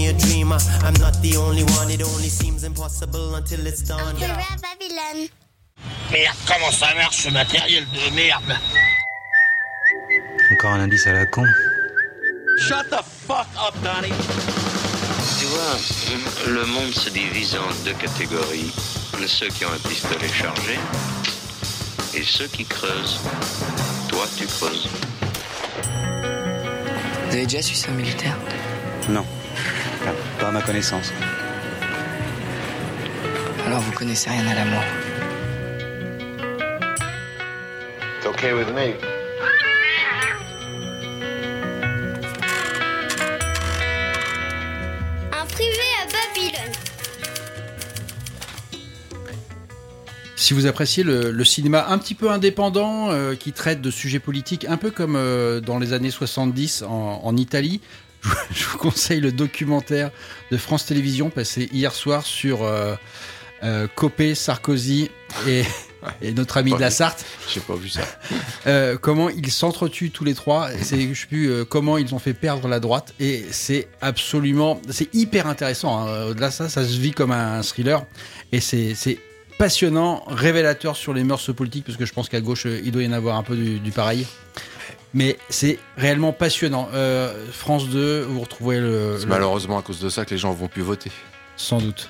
only a dreamer. I'm not the only one, it only seems impossible until it's done. On dirait à Babylone. Merde, comment ça marche ce matériel de merde? Encore un indice à la con. Shut the fuck up, Donnie. Tu vois, le monde se divise en deux catégories. Ceux qui ont un pistolet chargé et ceux qui creusent. Toi, tu creuses. Vous avez déjà su ça militaire? Non. Pas à ma connaissance. Alors vous connaissez rien à l'amour. It's okay with me. Un privé à Babylone. Si vous appréciez le cinéma un petit peu indépendant qui traite de sujets politiques, un peu comme dans les années 70 en Italie, je vous conseille le documentaire de France Télévisions passé hier soir sur Copé, Sarkozy et notre ami de la Sarthe. J'ai pas vu ça. Comment ils s'entretuent tous les trois. Je sais plus comment ils ont fait perdre la droite. Et c'est hyper intéressant. Hein. Au-delà de ça, ça se vit comme un thriller. Et c'est passionnant, révélateur sur les mœurs politiques, parce que je pense qu'à gauche, il doit y en avoir un peu du pareil. Mais c'est réellement passionnant. France 2, vous retrouvez C'est malheureusement à cause de ça que les gens vont plus voter. Sans doute.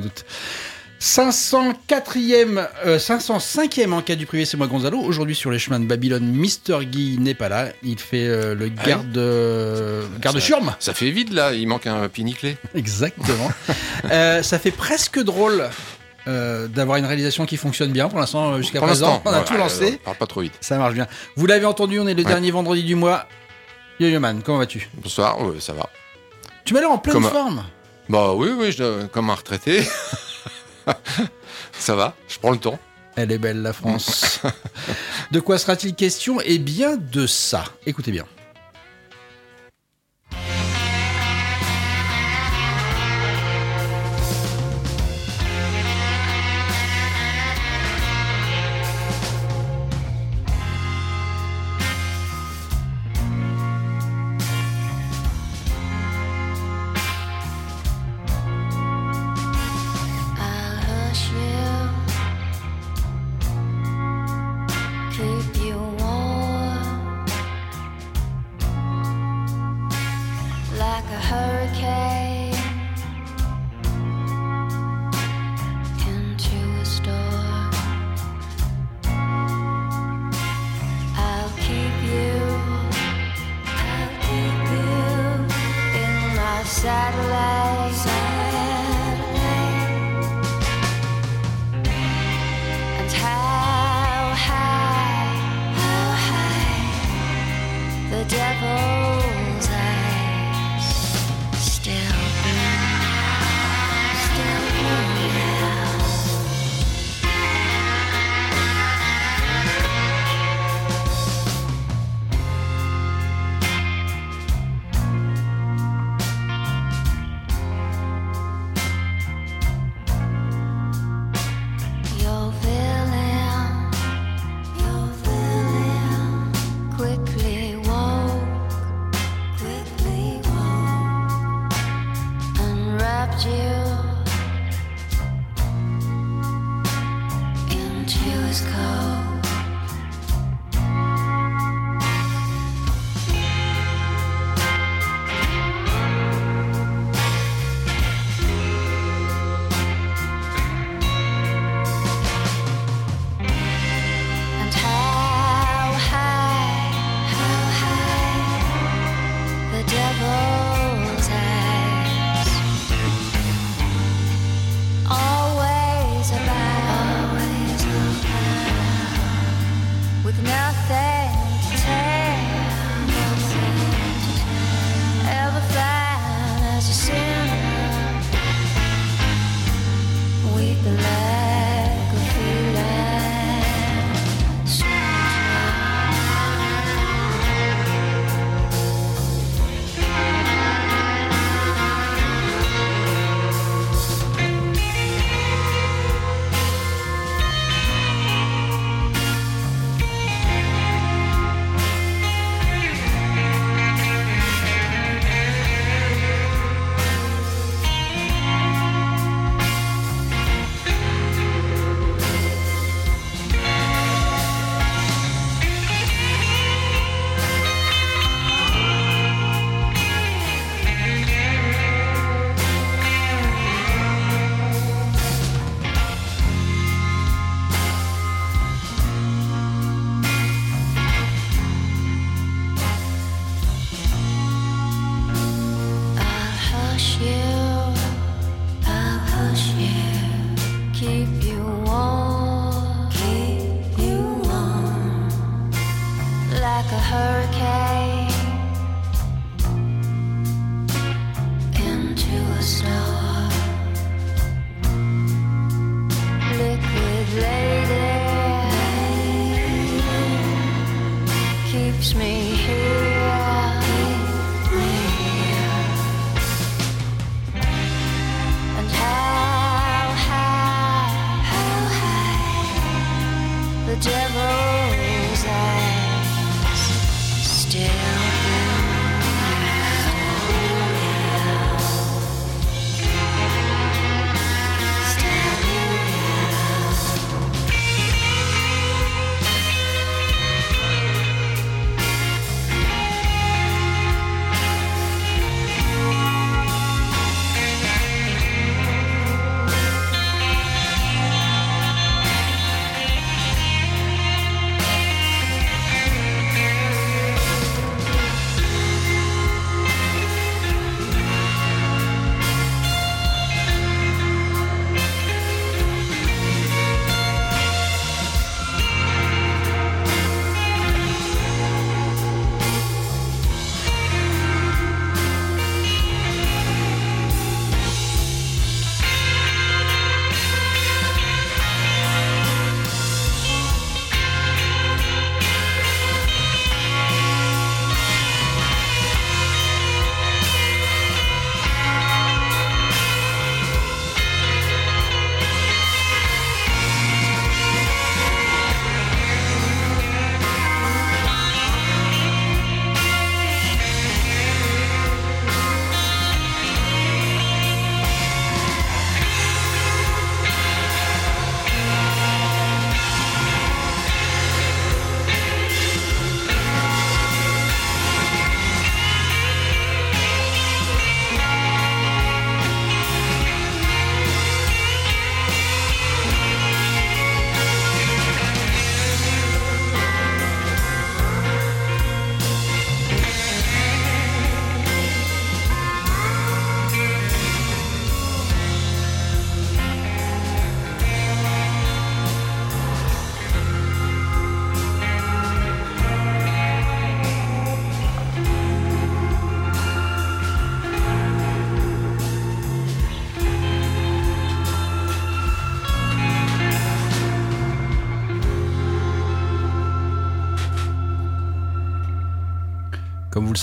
505e en cas du privé, c'est moi Gonzalo. Aujourd'hui sur les chemins de Babylone, Mister Guy n'est pas là. Il fait le garde Churme. Ça fait vide là, il manque un piniclé. Exactement. Ça fait presque drôle d'avoir une réalisation qui fonctionne bien pour l'instant. Jusqu'à présent, on a tout lancé. Parle pas trop vite. Ça marche bien. Vous l'avez entendu, on est le dernier vendredi du mois. Yo-Yo Man, comment vas-tu? Bonsoir, ça va. Tu m'as l'air en pleine forme. Bah oui, comme un retraité. Ça va, je prends le temps. Elle est belle la France. De quoi sera-t-il question? Eh bien de ça. Écoutez bien.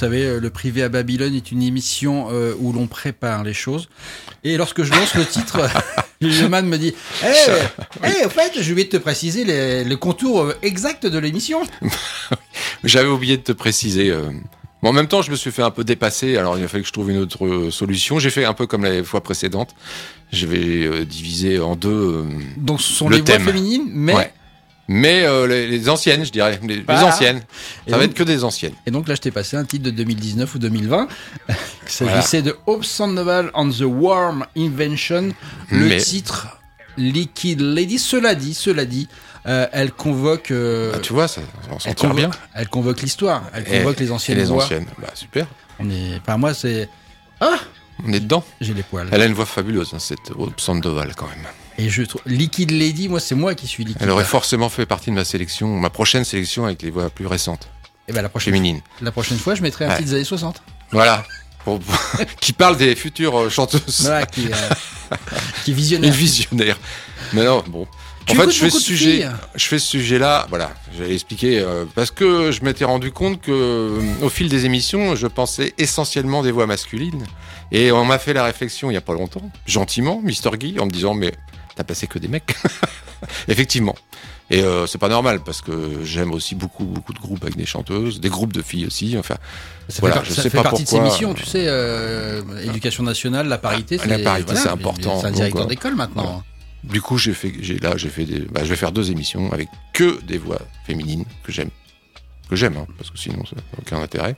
savez, le privé à Babylone est une émission où l'on prépare les choses. Et lorsque je lance le titre, Gilman me dit au fait, j'ai oublié de te préciser le contour exact de l'émission. J'avais oublié de te préciser. Bon, en même temps, je me suis fait un peu dépasser, alors il a fallu que je trouve une autre solution. J'ai fait un peu comme les fois précédentes. Je vais diviser en deux Donc ce sont le les voix thème. féminines, mais... Ouais. Mais les anciennes, je dirais. Les anciennes. Ça va être que des anciennes. Et donc là, je t'ai passé un titre de 2019 ou 2020. Il s'agissait de Hope Sandoval on the Warm Invention. Le titre Liquid Lady. Cela dit, elle convoque... tu vois, on s'en tire bien. Elle convoque l'histoire. Elle convoque les anciennes voix. Super. Moi, c'est... On est dedans. J'ai les poils. Elle a une voix fabuleuse, cette Hope Sandoval, quand même. Et je trouve Liquid Lady, moi, c'est moi qui suis Liquid. Elle aurait forcément fait partie de ma prochaine sélection avec les voix plus récentes. Et la prochaine féminines. La prochaine fois, je mettrai un titre des années 60. Voilà. Qui parle des futures chanteuses. Voilà, qui est visionnaire. Une visionnaire. Mais non, bon. En fait, je fais ce sujet-là, voilà, j'allais expliquer, parce que je m'étais rendu compte que, au fil des émissions, je pensais essentiellement des voix masculines. Et on m'a fait la réflexion il y a pas longtemps, gentiment, Mr. Guy, en me disant, mais t'as passé que des mecs. Effectivement. Et c'est pas normal, parce que j'aime aussi beaucoup de groupes avec des chanteuses, des groupes de filles aussi, enfin. Ça fait partie de ces missions, tu sais, éducation nationale, la parité, c'est important. C'est un directeur d'école maintenant. Voilà. Du coup, je vais faire 2 émissions avec que des voix féminines que j'aime, parce que sinon ça n'a aucun intérêt.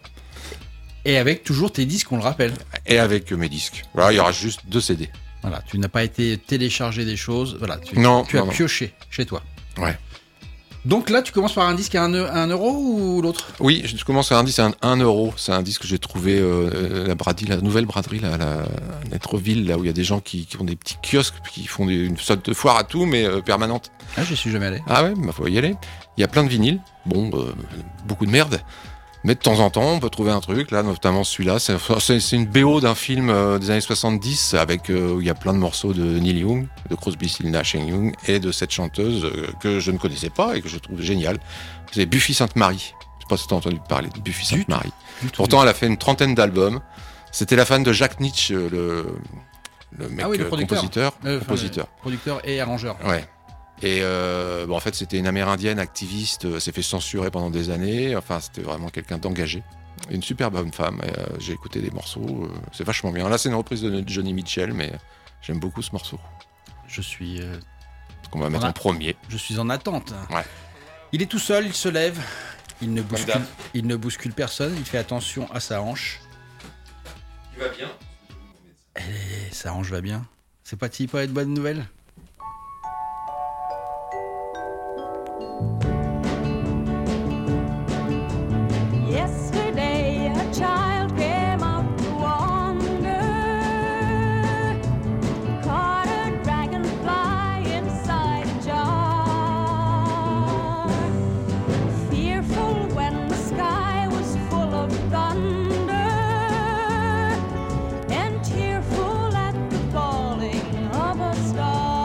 Et avec toujours tes disques, on le rappelle. Et avec mes disques. Voilà, il y aura juste 2 CD. Voilà, tu n'as pas été télécharger des choses. Voilà, tu as pioché chez toi. Ouais. Donc là, tu commences par un disque à 1 euro ou l'autre ? Oui, je commence par un disque à 1 euro. C'est un disque que j'ai trouvé la nouvelle braderie là, à Netreville, là où il y a des gens qui ont des petits kiosques, qui font une sorte de foire à tout, mais permanente. Ah, j'y suis jamais allé. Ah ouais, faut y aller. Il y a plein de vinyles. Bon, beaucoup de merde. Mais de temps en temps, on peut trouver un truc, là, notamment celui-là. C'est une BO d'un film des années 70, avec où il y a plein de morceaux de Neil Young, de Crosby, Stills, Nash & Young, et de cette chanteuse que je ne connaissais pas et que je trouve géniale. C'est Buffy Sainte-Marie. Je sais pas si tu as entendu parler de Buffy Sainte-Marie. Pourtant, elle a fait une 30aine d'albums. C'était la fan de Jack Nitzsche, le mec compositeur. Producteur et arrangeur. Ouais. Et en fait, c'était une Amérindienne activiste, s'est fait censurer pendant des années. Enfin, c'était vraiment quelqu'un d'engagé. Une super bonne femme. J'ai écouté des morceaux, c'est vachement bien. Là, c'est une reprise de Johnny Mitchell, mais j'aime beaucoup ce morceau. Je suis... qu'on va mettre en premier. Je suis en attente. Ouais. Il est tout seul, il se lève, il ne bouscule personne, il fait attention à sa hanche. Il va bien. Et sa hanche va bien. C'est pas-il pas une bonne nouvelle ? Falling of a star.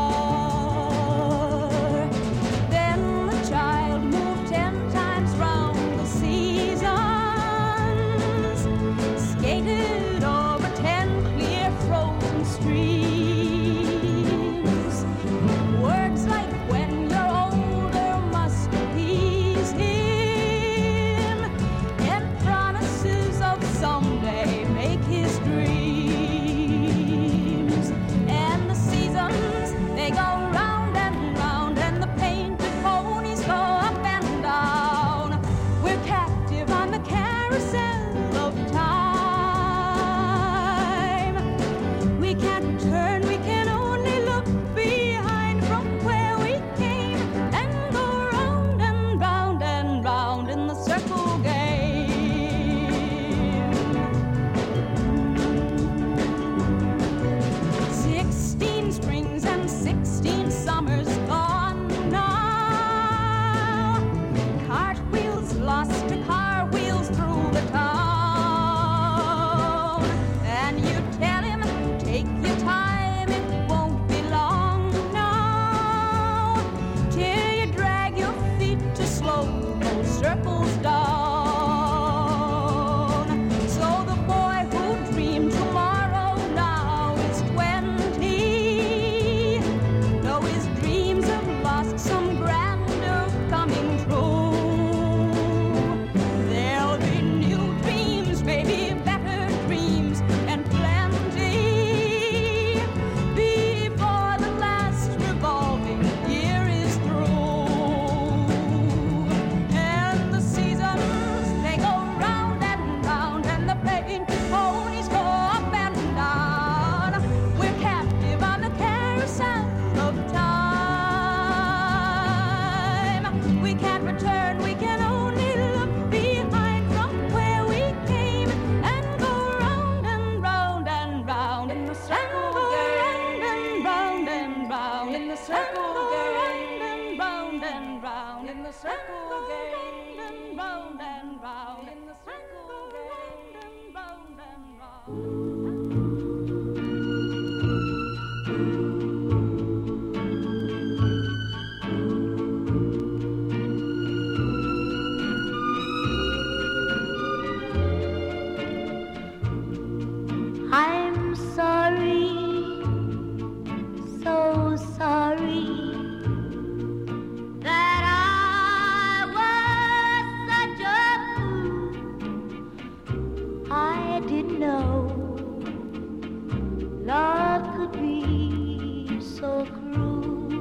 could be so cruel?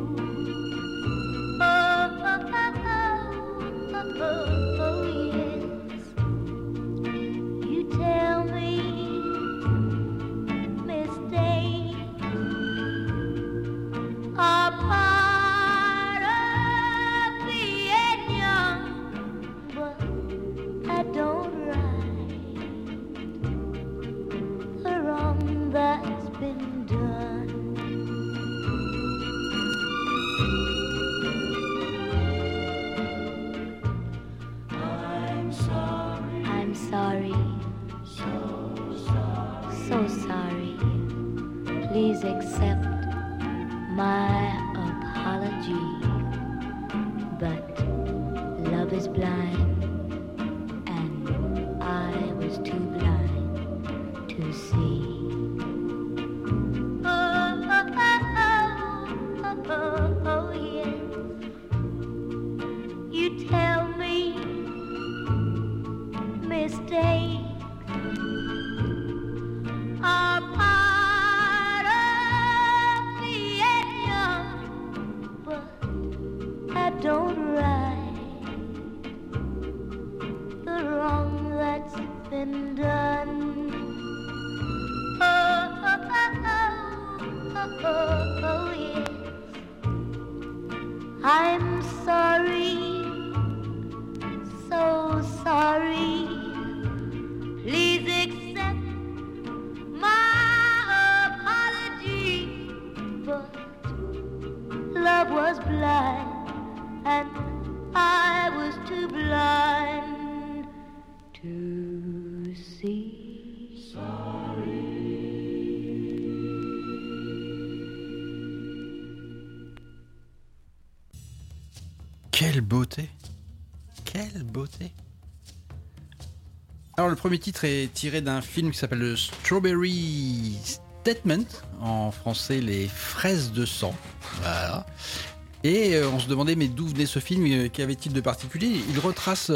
Oh, yes. You tell me mistakes are part of being young, but I don't right the wrong that's been done. I'm sorry, so sorry. Please accept my apology. But love is blind, and I was too blind to see. Oh, yes. You tell me mistakes are part of being young, but I don't right the wrong that's been done. Oh, yes. I'm sorry, so sorry. Please accept my apology. But love was blind, and I was too blind to see. Quelle beauté! Quelle beauté! Alors le premier titre est tiré d'un film qui s'appelle le Strawberry Statement, en français les fraises de sang. Voilà. Et on se demandait mais d'où venait ce film, qu'avait-il de particulier? Il retrace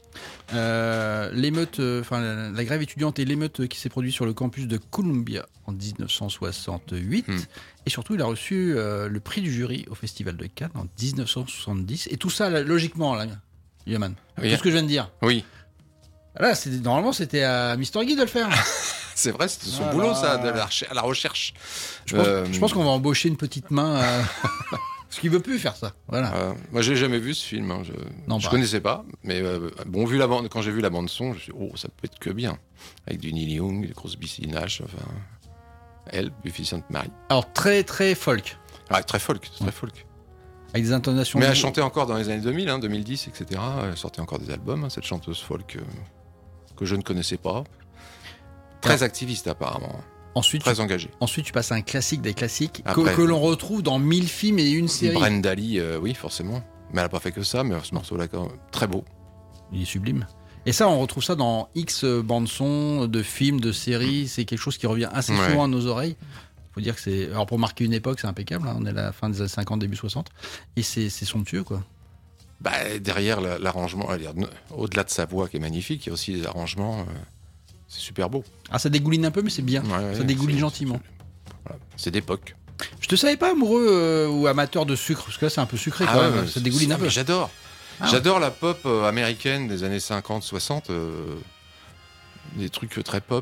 l'émeute, enfin la grève étudiante et l'émeute qui s'est produite sur le campus de Columbia en 1968. Et surtout il a reçu le prix du jury au Festival de Cannes en 1970. Et tout ça là, logiquement là, Yaman, Oui. tout ce que je viens de dire. Oui. Là, normalement c'était à Mr. Guy de le faire. C'est vrai, c'était son boulot, ça, à la recherche. Je pense qu'on va embaucher une petite main. Parce qu'il veut plus faire ça. Voilà. Moi, j'ai jamais vu ce film. Hein. Je connaissais pas, mais bon, quand j'ai vu la bande son, je me suis dit, oh, ça peut être que bien, avec du Neil Young, des Crosby, Nash, enfin, elle, Buffy Sainte-Marie. Alors très très folk. Ah, très folk, très folk. Avec des intonations. Mais elle chantait encore dans les années 2000, 2010, etc. Elle sortait encore des albums, cette chanteuse folk que je ne connaissais pas. Très activiste apparemment. Ensuite, très engagée. Ensuite, tu passes à un classique des classiques que l'on retrouve dans 1000 films et une série. Brenda Lee, oui, forcément. Mais elle n'a pas fait que ça, mais ce morceau-là, très beau. Il est sublime. Et ça, on retrouve ça dans X bandes-son de films, de séries. C'est quelque chose qui revient assez souvent à nos oreilles. Faut dire que c'est. Alors, pour marquer une époque, c'est impeccable. Hein. On est à la fin des années 50, début 60. Et c'est somptueux, quoi. Bah, derrière l'arrangement, au-delà de sa voix qui est magnifique, il y a aussi des arrangements. C'est super beau. Ah, ça dégouline un peu, mais c'est bien. Ça dégouline gentiment. Voilà. C'est d'époque. Je te savais pas amoureux ou amateur de sucre, parce que là, c'est un peu sucré quand même. Ça dégouline un peu. J'adore. J'adore la pop américaine des années 50-60. Des trucs très pop,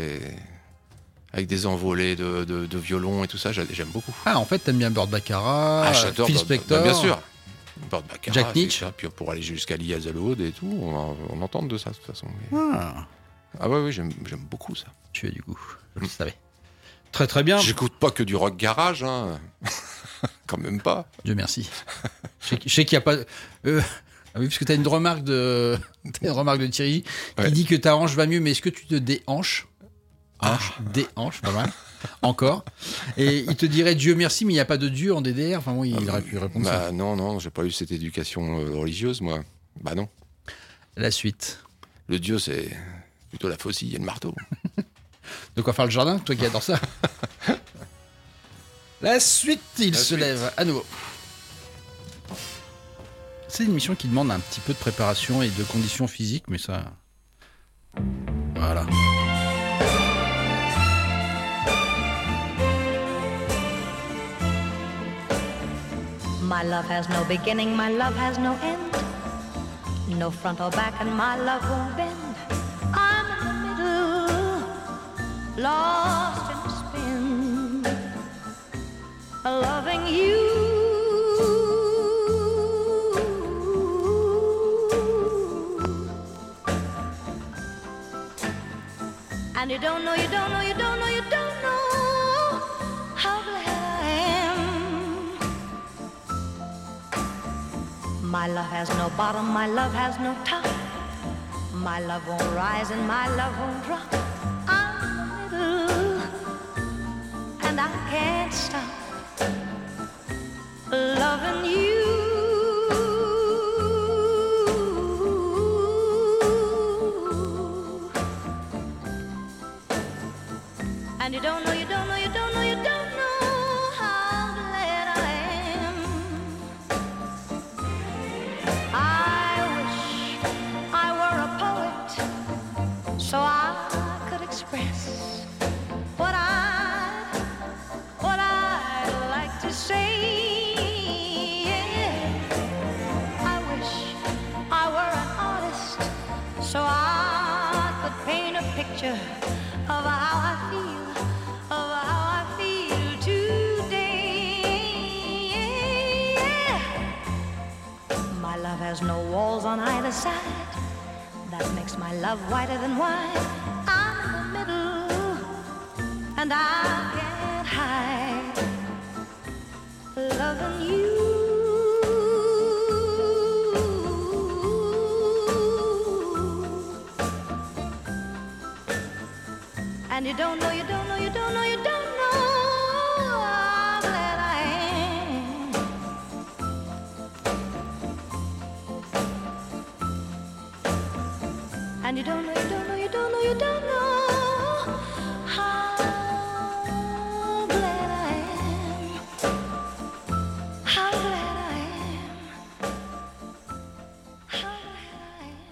avec des envolées de violon et tout ça. J'aime beaucoup. Ah, en fait, t'aimes bien Burt Bacharach, j'adore Phil Spector. Bien sûr. Burt Bacharach, Jack Nitzsche. Puis pour aller jusqu'à Lee Hazelwood et tout, on entend de ça de toute façon. Ah ouais, j'aime beaucoup ça. Tu as du goût, je le savais. Très très bien. J'écoute pas que du rock garage, hein. Quand même pas. Dieu merci. Je sais qu'il n'y a pas... oui, parce que tu as une remarque de Thierry qui dit que ta hanche va mieux, mais est-ce que tu te déhanches? Déhanche, pas mal. Encore. Et il te dirait Dieu merci, mais il n'y a pas de Dieu en DDR. Enfin, oui, il aurait pu répondre ça. Non, j'ai pas eu cette éducation religieuse, moi. Bah non. La suite. Le Dieu, c'est plutôt la faucille et le marteau. De quoi faire le jardin, toi qui adore ça. La suite, il se lève à nouveau. C'est une mission qui demande un petit peu de préparation et de conditions physiques, mais ça... Voilà. My love has no beginning, my love has no end. No front or back, and my love won't bend. I'm in the middle, lost in a spin, loving you. And you don't know, you don't know, you don't know, you don't know how glad I am. My love has no bottom, my love has no top. My love won't rise and my love won't drop. I'm in the middle and I can't stop loving you. And you don't know, you don't know, you don't know, you don't know how glad I am. I wish I were a poet so I could express what I'd like to say. I wish I were an artist so I could paint a picture of how I feel. There's no walls on either side. That makes my love whiter than wine. I'm in the middle and I can't hide loving you. And you don't know, you don't know, you don't know, you don't know how glad I am. And you don't know, you don't know, you don't know, you don't know how glad I am. How glad I am. How glad I am.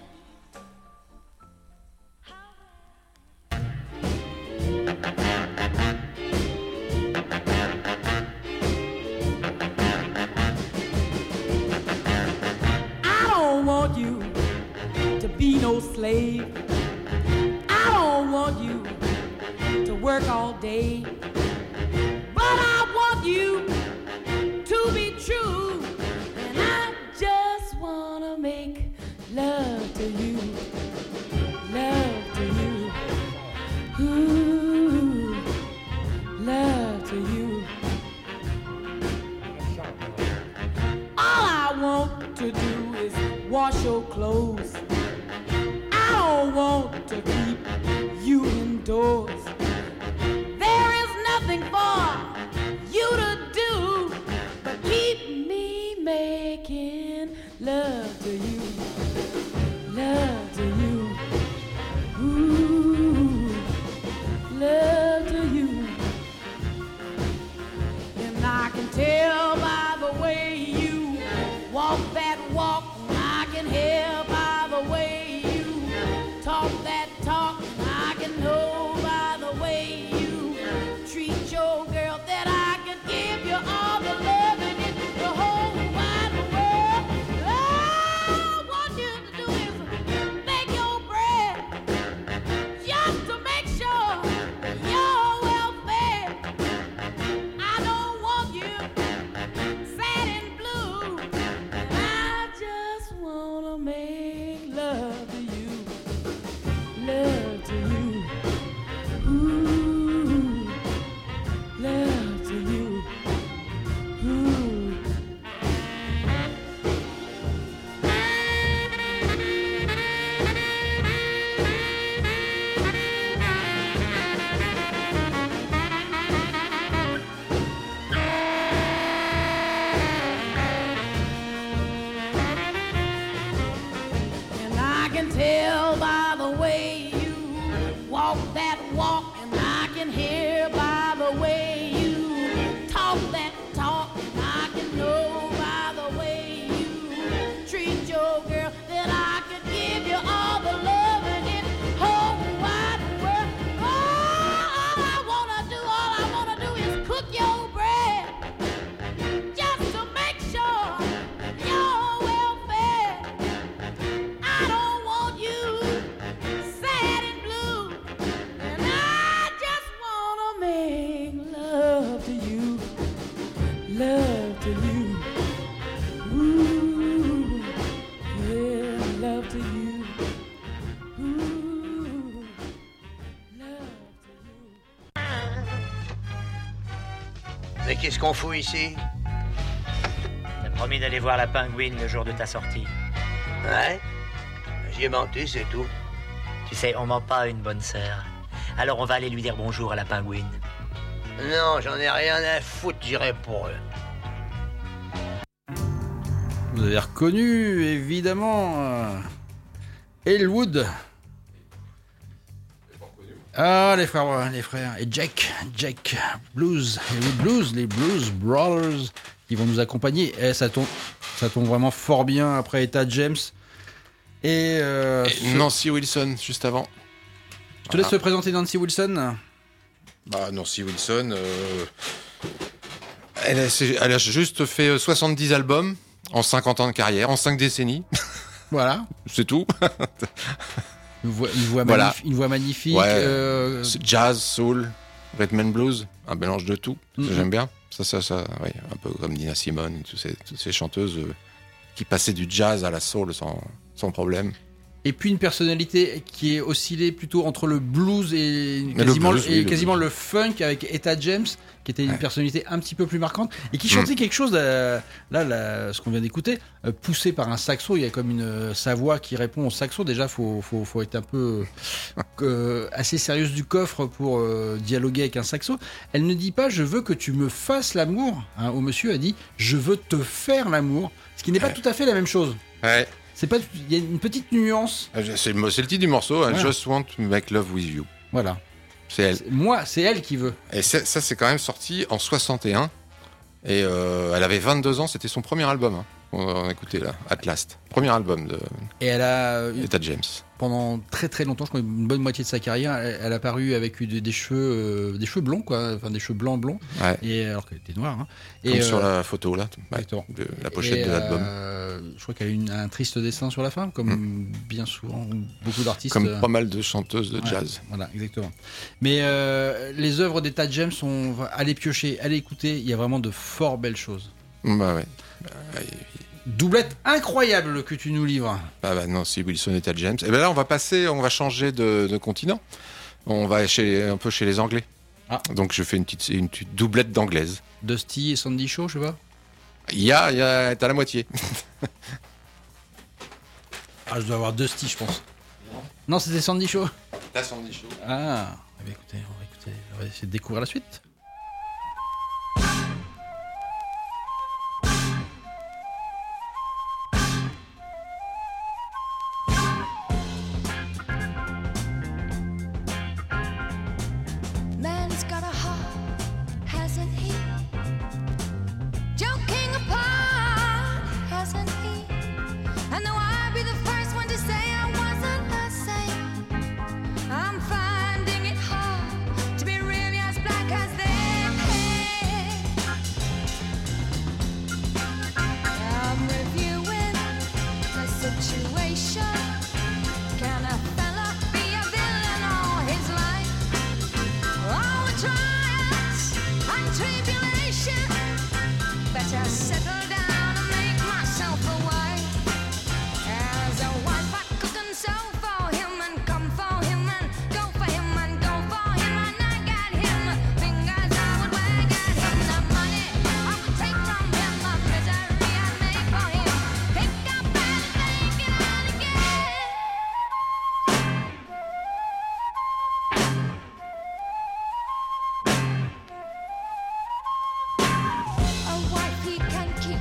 I don't want you to be no slave. I don't want you to work all day. But I want you to be true. And I just wanna make love to you. Love to you. Ooh, love to you. All I want to do is wash your clothes. I don't want to keep you indoors. There is nothing for you to do but keep me making love to you. Love to you. Ooh, love to you. And I can tell by the way you walk that walk. I can hear by the way you talk that talk. I can know by Mais qu'est-ce qu'on fout ici? T'as promis d'aller voir la pingouine le jour de ta sortie. Ouais? J'y ai menti, c'est tout. Tu sais, on ment pas à une bonne sœur. Alors on va aller lui dire bonjour à la pingouine. Non, j'en ai rien à foutre, j'irai pour eux. Vous avez reconnu, évidemment, Elwood. Ah, les frères. Et Jack Blues, les Blues Brothers, qui vont nous accompagner. Et ça tombe vraiment fort bien après Etta James. Et Nancy Wilson, juste avant. Je te laisse te présenter Nancy Wilson. Bah, Nancy Wilson, elle a juste fait 70 albums en 50 ans de carrière, en 5 décennies. Voilà. C'est tout. Une voix magnifique. Ouais, jazz, soul, rhythm and blues, un mélange de tout. Mm-hmm. J'aime bien. Ça, ouais, un peu comme Nina Simone, toutes ces chanteuses qui passaient du jazz à la soul sans problème. Et puis une personnalité qui est oscillée plutôt entre le blues et quasiment le funk avec Etta James, qui était une personnalité un petit peu plus marquante et qui chantait quelque chose, ce qu'on vient d'écouter, poussé par un saxo. Il y a comme sa voix qui répond au saxo. Déjà, faut être un peu assez sérieuse du coffre pour dialoguer avec un saxo. Elle ne dit pas « je veux que tu me fasses l'amour ». Au monsieur, elle dit « je veux te faire l'amour », ce qui n'est pas tout à fait la même chose. Ouais. Il y a une petite nuance. C'est le titre du morceau, voilà. Just want to make love with you. Voilà. C'est elle. C'est elle qui veut. Et ça, c'est quand même sorti en 61. Et elle avait 22 ans, c'était son premier album. Hein. On a écouté là, At Last. Premier album de Etta James. Pendant très très longtemps, je crois une bonne moitié de sa carrière, elle a paru avec des cheveux blonds, quoi, enfin des cheveux blancs. Ouais. Et alors qu'elle était noire. Hein. Comme sur la photo là, la pochette de l'album. Je crois qu'elle a eu un triste destin sur la fin, comme bien souvent beaucoup d'artistes. Comme pas mal de chanteuses de jazz. Voilà, exactement. Mais les œuvres d'Etta James, allez piocher, allez écouter, il y a vraiment de fort belles choses. Bah ouais. Doublette incroyable que tu nous livres. Bah non, si Wilson et Etta James. Et ben là, on va changer de continent. On va un peu chez les Anglais. Ah. Donc je fais une petite doublette d'anglaise. Dusty et Sandy Shaw, je sais pas. T'as la moitié. Je dois avoir Dusty, je pense. Non, c'était Sandy Shaw. T'as Sandy Shaw. Ah, écoutez, on va essayer de découvrir la suite. He can keep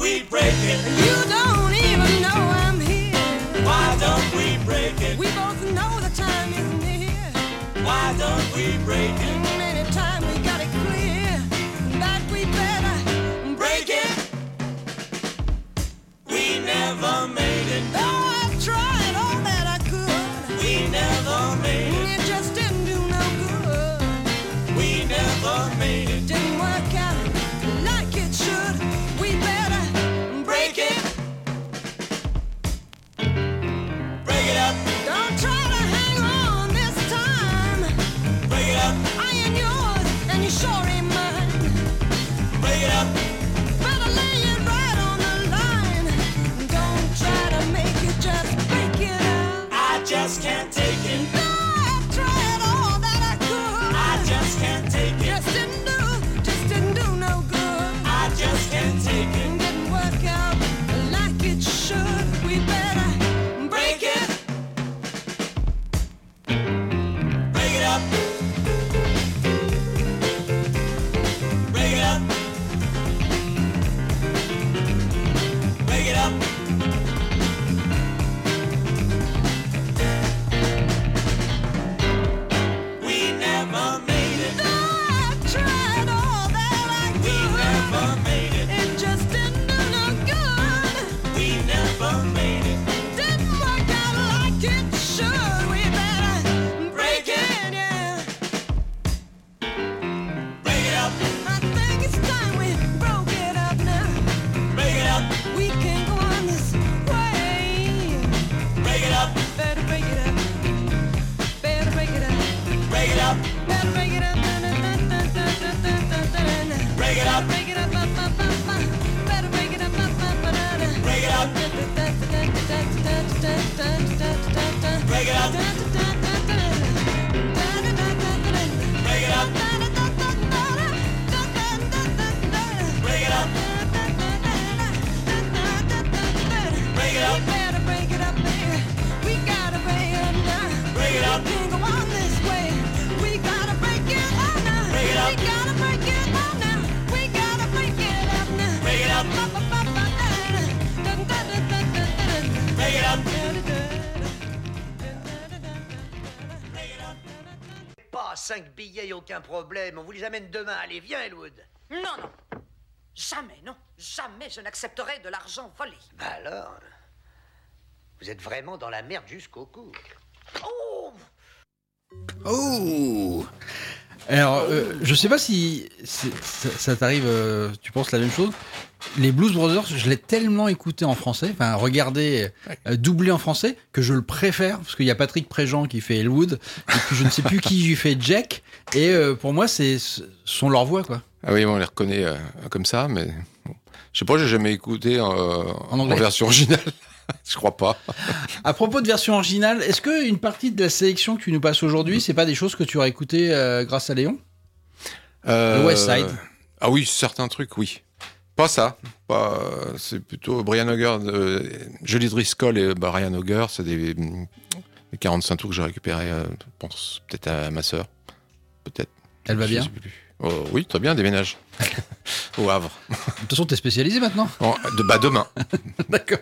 we break it? You don't even know I'm here. Why don't we break it? We both know the time is near. Why don't we break it? Anytime we got it clear that we better break it. We never made it. Though I've tried all that I could. We never made it. It just didn't do no good. We never made it. Didn't work out like it should. We better break it. Break it up. Don't try to hang on this time. Break it up. I ain't yours and you sure ain't mine. Break it up. Better lay it right on the line. Don't try to make it, just break it up. I just can't take it. No, I've tried all that I could. I just can't take it. Just didn't do no good. I just can't take it. Didn't work out like it should. We better break it. Break it up. Break it up. Break it up. We never made it. I've tried all that I could. We never made it. It just didn't do no good. We never made it. Didn't work out like it should. We better break it, yeah. Break it up. I think it's time we broke it up now. Break it up. We can't go on this way. Break it up. Better break it up. Better break it up. Break it up. Better break it up. Break it up. Break it up. Better break it up. Break it up. Break it up. Break it up. Break it up. Break it up. We better break it up, baby. We gotta break it up now. Break it up. We can't go on this way. We gotta break it up now. Break it up. We gotta break it up now. We gotta break it up now. Break it up. Break it up. Pas 5 billets, aucun problème. On vous les amène demain. Allez, viens, Elwood. Non, non. Jamais, non. Jamais je n'accepterai de l'argent volé. Bah alors, vous êtes vraiment dans la merde jusqu'au cou. Oh! Oh. Alors, je sais pas si ça t'arrive, tu penses la même chose. Les Blues Brothers, je l'ai tellement écouté en français, enfin regardé doublé en français, que je le préfère, parce qu'il y a Patrick Préjean qui fait Elwood, et puis je ne sais plus qui lui fait Jack, et pour moi, sont leur voix, quoi. Ah oui, on les reconnaît comme ça, mais bon. Je sais pas, j'ai jamais écouté en version originale. Je crois pas. À propos de version originale, est-ce qu'une partie de la sélection que tu nous passes aujourd'hui, c'est pas des choses que tu aurais écoutées grâce à Léon? Le West Side. Ah oui, certains trucs, oui. Pas ça. C'est plutôt Brian Auger, Julie Driscoll et Brian Auger, c'est des 45 tours que j'ai récupérés, je pense peut-être à ma sœur. Peut-être. Elle va bien? Oh, oui, très bien, déménage. Au Havre. De toute façon, t'es spécialisé maintenant? Demain. D'accord.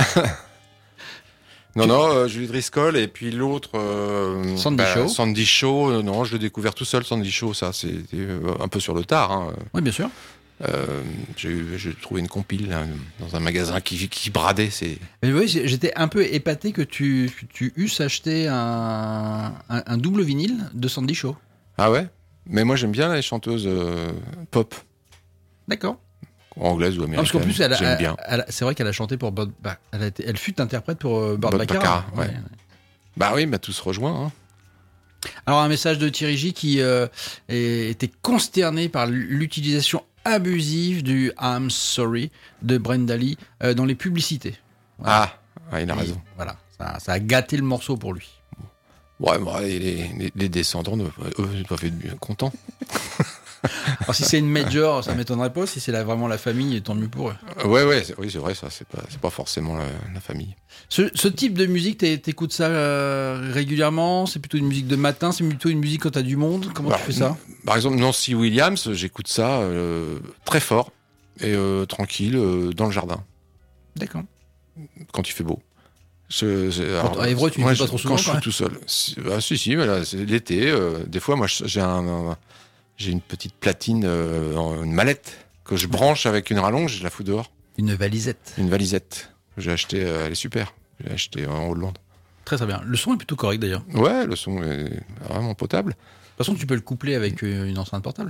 Non, Julie Driscoll, et puis l'autre... Sandy Shaw. Sandy Shaw, non, je l'ai découvert tout seul, Sandy Shaw, ça, c'était un peu sur le tard. Hein. Oui, bien sûr. J'ai trouvé une compile là, dans un magasin qui bradait. Mais oui, j'étais un peu épaté que tu eusses acheté un double vinyle de Sandy Shaw. Ah ouais? Mais moi, j'aime bien les chanteuses pop. D'accord. Anglaise ou américaine. Parce qu'en plus, j'aime bien. C'est vrai qu'elle a chanté pour elle fut interprète pour Burt Bacharach. Ouais. Bah oui, tout se rejoint. Hein. Alors, un message de Thierry J qui était consterné par l'utilisation abusive du I'm sorry de Brenda Lee dans les publicités. Voilà. Ah, il a raison. Voilà, ça a gâté le morceau pour lui. Ouais, les descendants, eux, ils doivent être contents. Alors, si c'est une major, ça m'étonnerait pas. Si c'est vraiment la famille, tant mieux pour eux. Oui, c'est vrai, ça. C'est pas forcément la famille. Ce type de musique, t'écoutes ça régulièrement? C'est plutôt une musique de matin? C'est plutôt une musique quand t'as du monde? Comment tu fais ça? Par exemple, Nancy Williams, j'écoute ça très fort. Et tranquille, dans le jardin. D'accord. Quand il fait beau. À Évreux, tu ne fais pas trop souvent. Quand je suis tout seul. Si, voilà, c'est l'été. Des fois, moi, j'ai une petite platine, une mallette que je branche avec une rallonge, je la fous dehors. Une valisette. Une valisette. J'ai acheté, elle est super. J'ai acheté en Hollande. Très très bien. Le son est plutôt correct d'ailleurs. Ouais, le son est vraiment potable. De toute façon, tu peux le coupler avec une enceinte portable.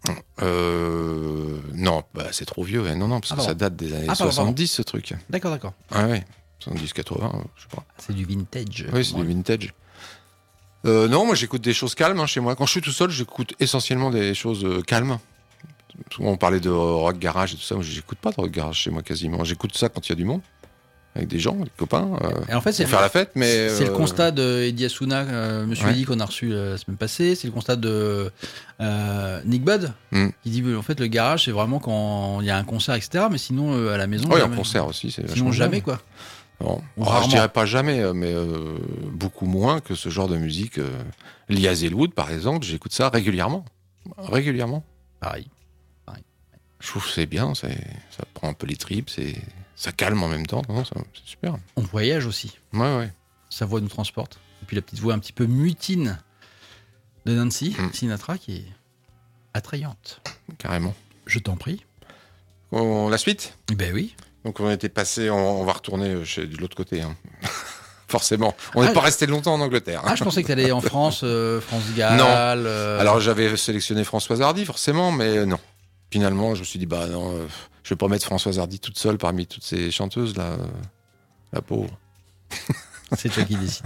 Non, c'est trop vieux. Ouais. Non, parce que ça date des années 70, ce truc. D'accord. Ah ouais, 70, 80, je sais pas. C'est du vintage. Oui, c'est du vintage. Non, moi j'écoute des choses calmes chez moi. Quand je suis tout seul, j'écoute essentiellement des choses calmes. Souvent, on parlait de rock garage et tout ça. Moi, j'écoute pas de rock garage chez moi quasiment. J'écoute ça quand il y a du monde, avec des gens, des copains. Et en fait, c'est pour faire la fête, mais c'est le constat d'Eddie Asuna, Monsieur Eddy, qu'on a reçu la semaine passée. C'est le constat de Nick Budd, qui dit en fait le garage, c'est vraiment quand il y a un concert, etc. Mais sinon, à la maison. Oui, un concert aussi, c'est sinon jamais quoi. Bon. Je dirais pas jamais, mais beaucoup moins que ce genre de musique. Lee Hazelwood, par exemple, j'écoute ça régulièrement. Pareil. Je trouve que c'est bien, ça prend un peu les tripes, ça calme en même temps, c'est super. On voyage aussi. Ouais. Sa voix nous transporte. Et puis la petite voix un petit peu mutine de Nancy Sinatra qui est attrayante. Carrément. Je t'en prie. La suite ? Ben oui. Donc on était passé, on va retourner de l'autre côté. Forcément. On n'est pas resté longtemps en Angleterre. Je pensais que tu allais en France, France-Galles. Non. Alors j'avais sélectionné Françoise Hardy, forcément, mais non. Finalement, je me suis dit, non, je vais pas mettre Françoise Hardy toute seule parmi toutes ces chanteuses, là. La pauvre. C'est toi qui décides.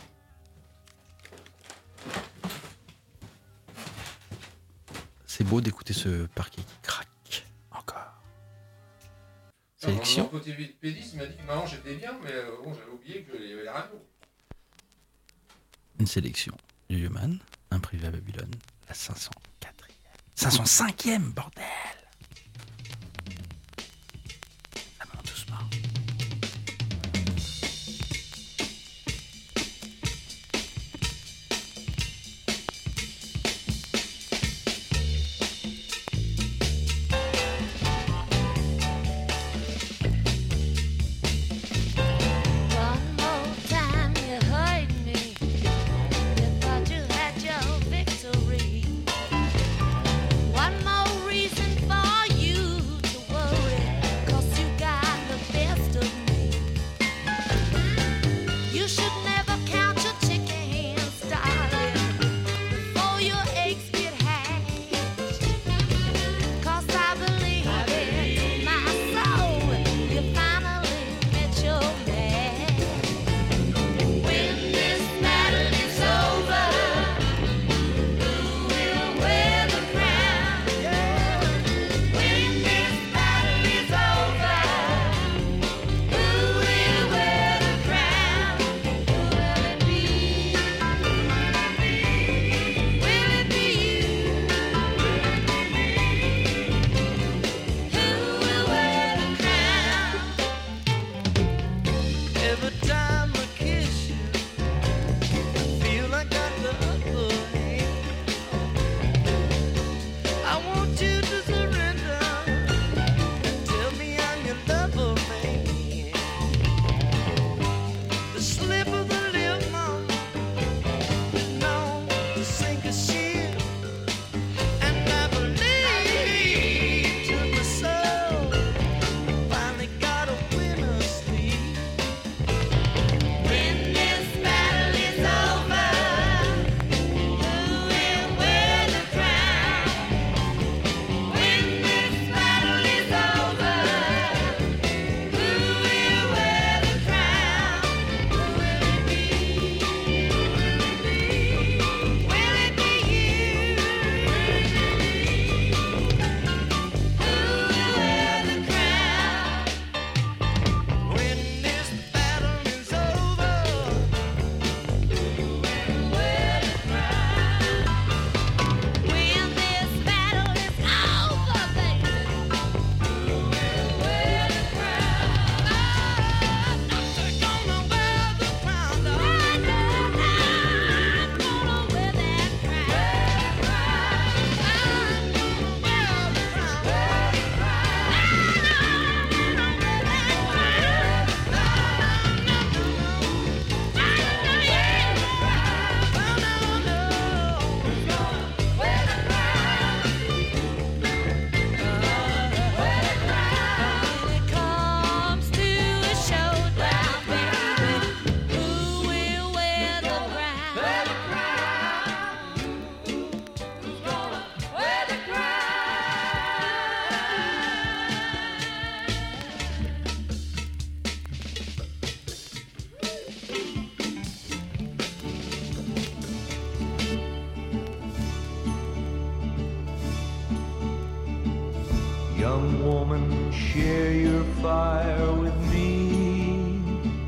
C'est beau d'écouter ce parquet qui craque encore. Sélection. Mon côté pédiste m'a dit que maintenant j'étais bien, mais j'avais oublié qu'il y avait la radio. Une sélection du Human, un privé à Babylone, la 504e. 505e, bordel! Ça monte doucement. One more reason Young woman, share your fire with me.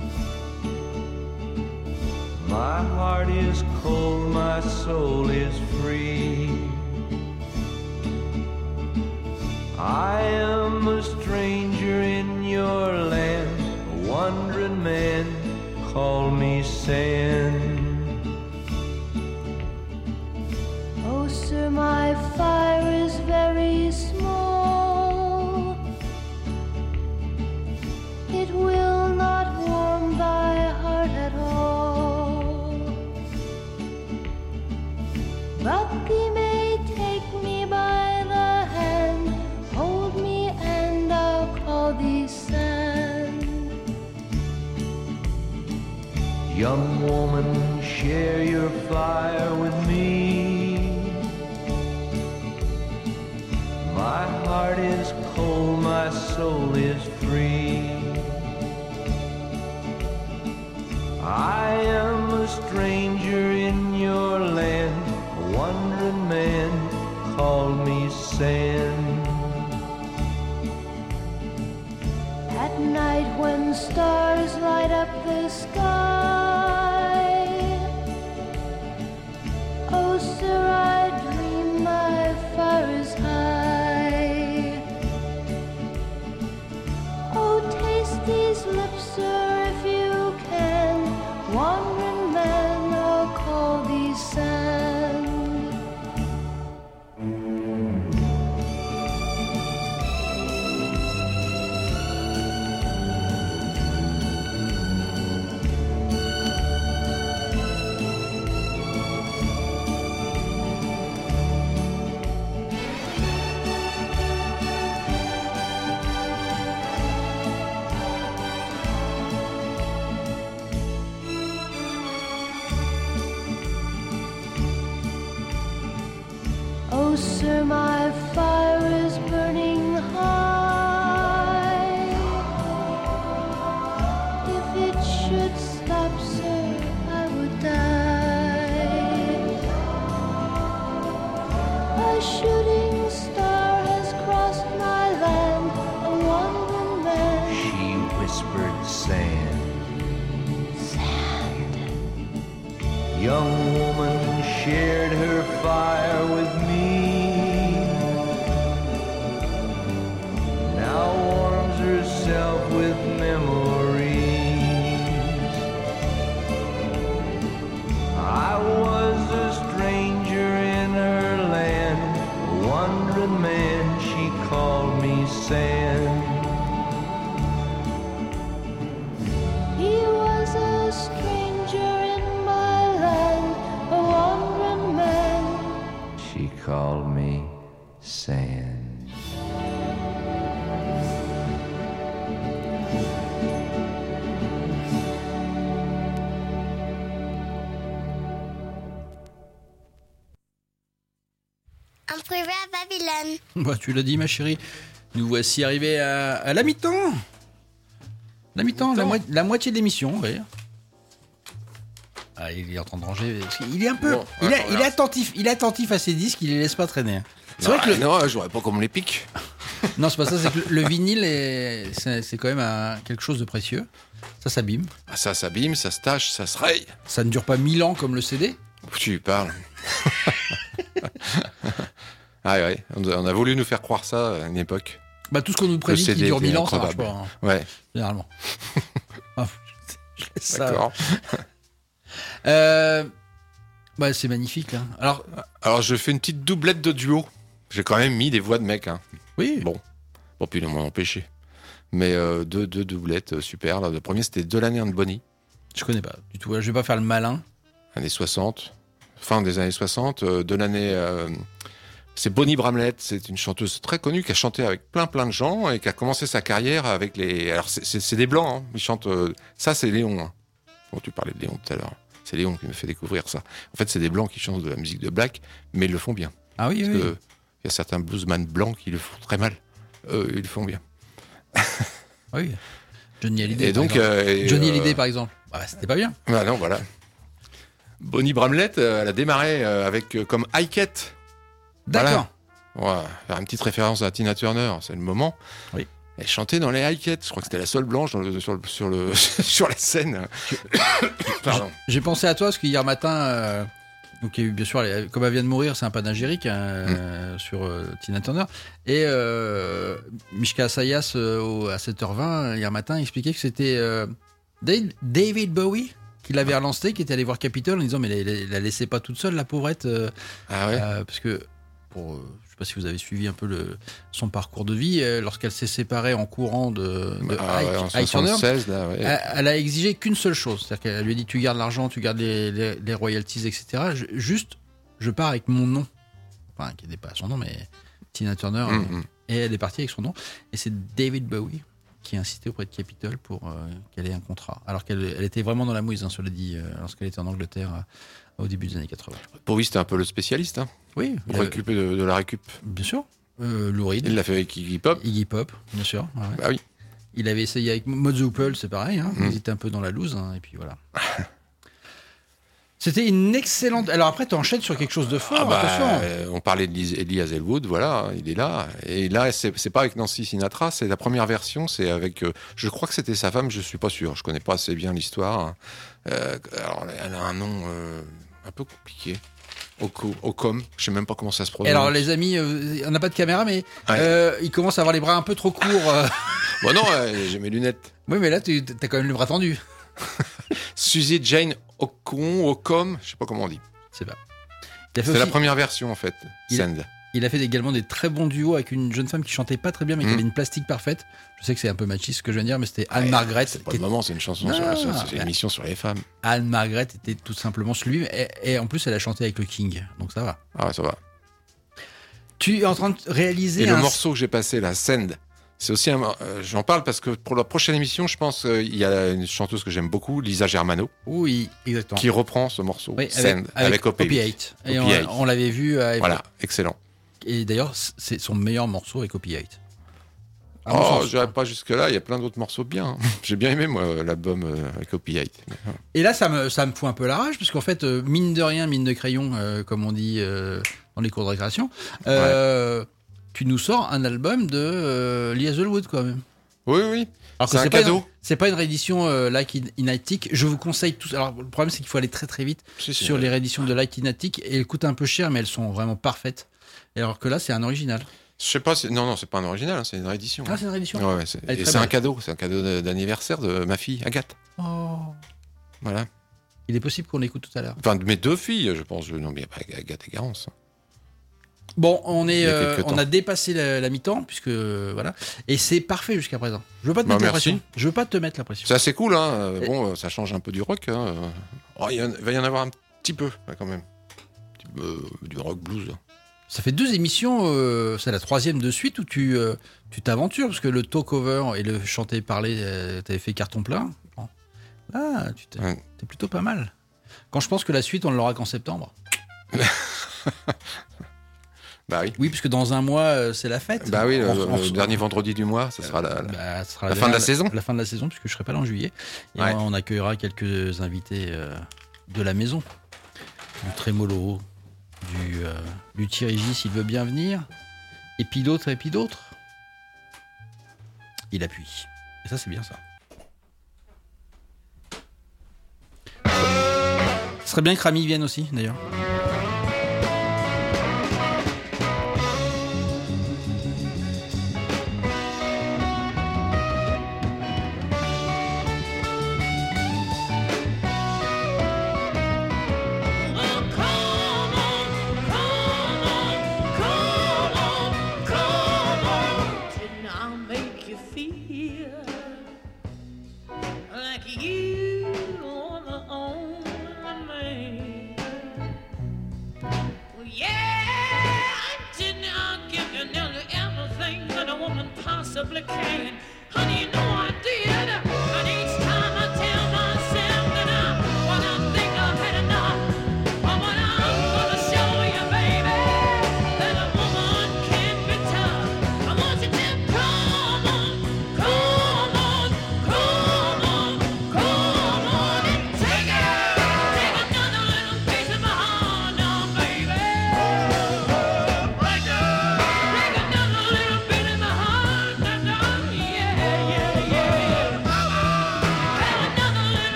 My heart is cold, my soul is free. I am a stranger in your land, a wandering man, call me sand. Oh, sir, my fire is very small. It will not warm thy heart at all. But thee may take me by the hand, hold me and I'll call thee sand. Young woman, share your fire with me. My heart is cold, my soul is free. I am a stranger in your land, a wandering man, call me sand. At night when stars light up the sky, oh, sir, I dream my fire is high. Oh, taste these lips, sir, if you can, wandering man, I'll call thee sand. Oh, sir, my fire is burning high. If it should stop, sir, I would die. A shooting star has crossed my land, a wandering man. She whispered sand. Sand. Young woman shared her fire with me. Now warms herself with memories. I was a stranger in her land, a wandering man, she called me sand. He was a stranger in my land, a wandering man. She called me sand. En privé à Babylone. Bah, tu l'as dit, ma chérie. Nous voici arrivés à la mi-temps. La mi-temps, la moitié de l'émission, oui. Ah, il est en train de ranger. Il est un peu. Bon, il ouais, est attentif. Il est attentif à ses disques. Il les laisse pas traîner. C'est Non, vrai que non, j'aurais pas comme les pics. non, c'est pas ça. C'est que le vinyle c'est quand même quelque chose de précieux. Ça s'abîme. Ah, ça s'abîme, ça se tâche, ça se raye. Ça ne dure pas 1000 ans comme le CD. Tu parles. Ah ouais, on a voulu nous faire croire ça à une époque. Bah, tout ce qu'on nous prédit qui dure 1000 ans, ça marche pas. Hein. Ouais. Généralement. Je laisse ça. D'accord. Bah, c'est magnifique, là. Alors, je fais une petite doublette de duo. J'ai quand même mis des voix de mecs. Hein. Oui. Bon, puis ils m'ont empêché. Mais deux doublettes super. Là, le premier, c'était Delaney and Bonnie. Je connais pas du tout. Je vais pas faire le malin. Années 60. Fin des années 60. Delaney... c'est Bonnie Bramlett, c'est une chanteuse très connue qui a chanté avec plein de gens et qui a commencé sa carrière avec les... Alors c'est des blancs, hein. Ils chantent... Ça c'est Léon. Hein. Bon, tu parlais de Léon tout à l'heure. C'est Léon qui me fait découvrir ça. En fait c'est des blancs qui chantent de la musique de black, mais ils le font bien. Ah oui, parce oui. Il y a certains bluesman blancs qui le font très mal. Eux, ils le font bien. Oui. Johnny Hallyday. Et donc, Johnny Hallyday par exemple. Bah, c'était pas bien. Bah non, voilà. Bonnie Bramlett, elle a démarré avec comme Highket. D'accord. Ouais, faire une petite référence à Tina Turner, c'est le moment. Oui. Elle chantait dans les High-Cats. Je crois que c'était la seule blanche sur la scène. Pardon. J'ai pensé à toi parce qu'hier matin, donc il y a eu bien sûr, comme elle vient de mourir, c'est un panégyrique sur Tina Turner. Et Mishka Assayas, à 7h20, hier matin, expliquait que c'était David Bowie qui l'avait relancé, qui était allé voir Capitol en disant mais la laissez pas toute seule, la pauvrette. Parce que, je sais pas si vous avez suivi un peu son parcours de vie, lorsqu'elle s'est séparée en courant de Ike Turner, elle a exigé qu'une seule chose, c'est-à-dire qu'elle lui a dit tu gardes l'argent, tu gardes les royalties, etc. Je pars avec mon nom, enfin qui n'était pas son nom, mais Tina Turner, et elle est partie avec son nom, et c'est David Bowie qui a insisté auprès de Capitol pour qu'elle ait un contrat, alors qu'elle était vraiment dans la mouise, cela dit, lorsqu'elle était en Angleterre au début des années 80. Bowie, c'était un peu le spécialiste. Oui. Pour récupérer de la récup. Bien sûr. Lou Reed. Il l'a fait avec Iggy Pop. Iggy Pop, bien sûr. Ouais. Bah oui. Il avait essayé avec Mott the Hoople, c'est pareil. Ils étaient un peu dans la loose, et puis voilà. C'était une excellente. Alors après, tu enchaînes sur quelque chose de fort. Attention. On parlait d'Elie Hazelwood, voilà, il est là. Et là, c'est pas avec Nancy Sinatra, c'est la première version, c'est avec. Je crois que c'était sa femme, je suis pas sûr, je connais pas assez bien l'histoire. Alors, elle a un nom un peu compliqué. Ocom, je sais même pas comment ça se prononce. Alors les amis, on n'a pas de caméra, mais il commence à avoir les bras un peu trop courts. Bon non, j'ai mes lunettes. Oui, mais là, t'as quand même le bras tendu. Suzy Jane Ocom, je sais pas comment on dit. C'est pas. C'est la première version en fait. Il a fait également des très bons duos avec une jeune femme qui chantait pas très bien, mais qui avait une plastique parfaite. Je sais que c'est un peu machiste ce que je viens de dire, mais c'était Anne Margaret. C'est pas le moment, c'est une chanson, c'est une émission sur les femmes. Anne Margaret était tout simplement sublime, et en plus elle a chanté avec le King, donc ça va. Ah ouais, ça va. Tu es en train de réaliser. Et le morceau que j'ai passé, la Send, c'est aussi j'en parle parce que pour la prochaine émission, je pense qu'il y a une chanteuse que j'aime beaucoup, Lisa Germano. Oui, exactement. Qui reprend ce morceau, oui, Send, avec Opiate. Et on l'avait vu. Voilà, excellent. Et d'ailleurs, c'est son meilleur morceau avec Opiate. Je n'irai pas jusque-là, il y a plein d'autres morceaux bien. J'ai bien aimé, moi, l'album avec Opiate. Et là, ça me fout un peu la rage, parce qu'en fait, mine de rien, mine de crayon, comme on dit dans les cours de récréation, tu nous sors un album de Lee Hazelwood, quand même. Oui, oui. Alors c'est un cadeau. C'est pas une réédition Like in Attic. Je vous conseille tous. Alors le problème, c'est qu'il faut aller très très vite sur les rééditions de Like in Attic, et elles coûtent un peu cher, mais elles sont vraiment parfaites. Alors que là, c'est un original. Je sais pas, non, c'est pas un original, c'est une réédition. Ah, c'est une réédition. Ouais, c'est un cadeau, d'anniversaire de ma fille, Agathe. Oh. Voilà. Il est possible qu'on l'écoute tout à l'heure. Enfin, de mes deux filles, je pense. Non, mais Agathe et Garance. Bon, on a dépassé la mi-temps, puisque voilà, et c'est parfait jusqu'à présent. Je veux pas te mettre la pression. Je veux pas te mettre la pression. C'est assez cool, hein. Bon, ça change un peu du rock. Hein. Il va y en avoir un petit peu, quand même. Du rock blues. Ça fait 2 émissions, c'est la 3e de suite où tu t'aventures, parce que le talk-over et le chanter-parler, t'avais fait carton plein. Bon. Là, t'es plutôt pas mal. Quand je pense que la suite, on l'aura qu'en septembre. Bah oui. Oui, parce que dans un mois, c'est la fête. Bah oui, le dernier vendredi du mois, ce sera la fin de la saison. La fin de la saison, puisque je serai pas là en juillet. Et on accueillera quelques invités de la maison. Du Trémolo, du Thierry J, s'il veut bien venir. Et puis d'autres, Il appuie. Et ça, c'est bien ça. Ce serait bien que Rami vienne aussi, d'ailleurs.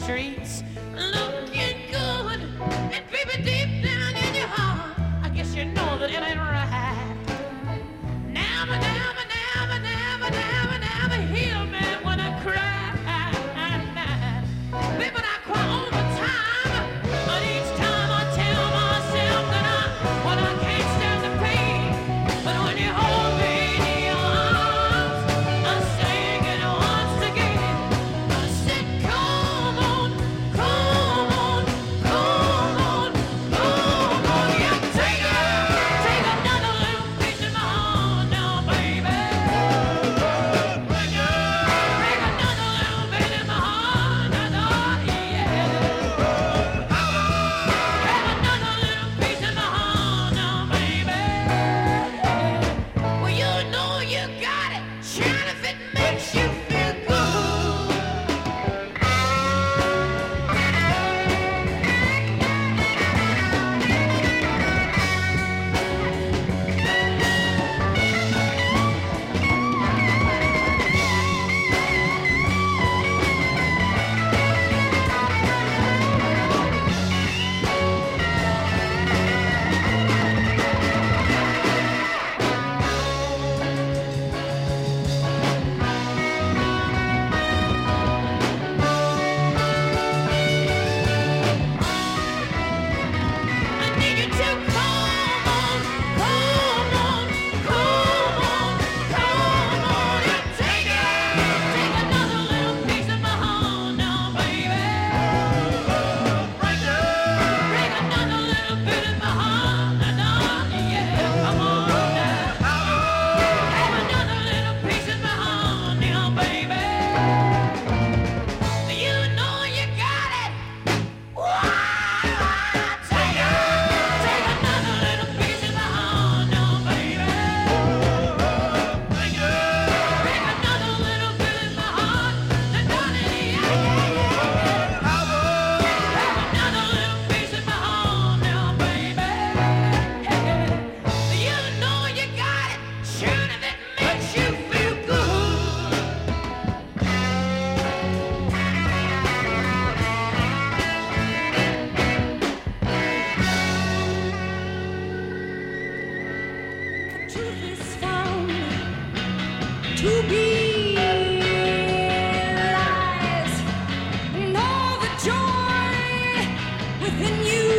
streets, looking good, and baby, deep down in your heart, I guess you know that it ain't right. Never, never, never, never, never, never heal me when I cry. Baby, I cry all the time, but each time I tell myself that I can't stand the pain. But when you hold me in your arms, I sing it once again. I said, come on, come on, come on, come on. Yeah, take another little piece of my heart now, baby. Break another little bit in my heart now, yeah. Have another little piece of my heart now, baby. Well, you know you got it, shine if it makes you feel good. I need you to come on, come on, come on, come on. Yeah, take another little piece of my heart now, baby. Break another little bit of my heart now, yeah. Come on now. Have another little piece of my heart now, baby. You know you got it. Take another little piece of my heart now, baby. Break another little bit of my heart, and darling, yeah. Have another little piece of my heart now, baby. You know you got it, sure if it makes you feel good. Truth is found to be lies, and all the joy within you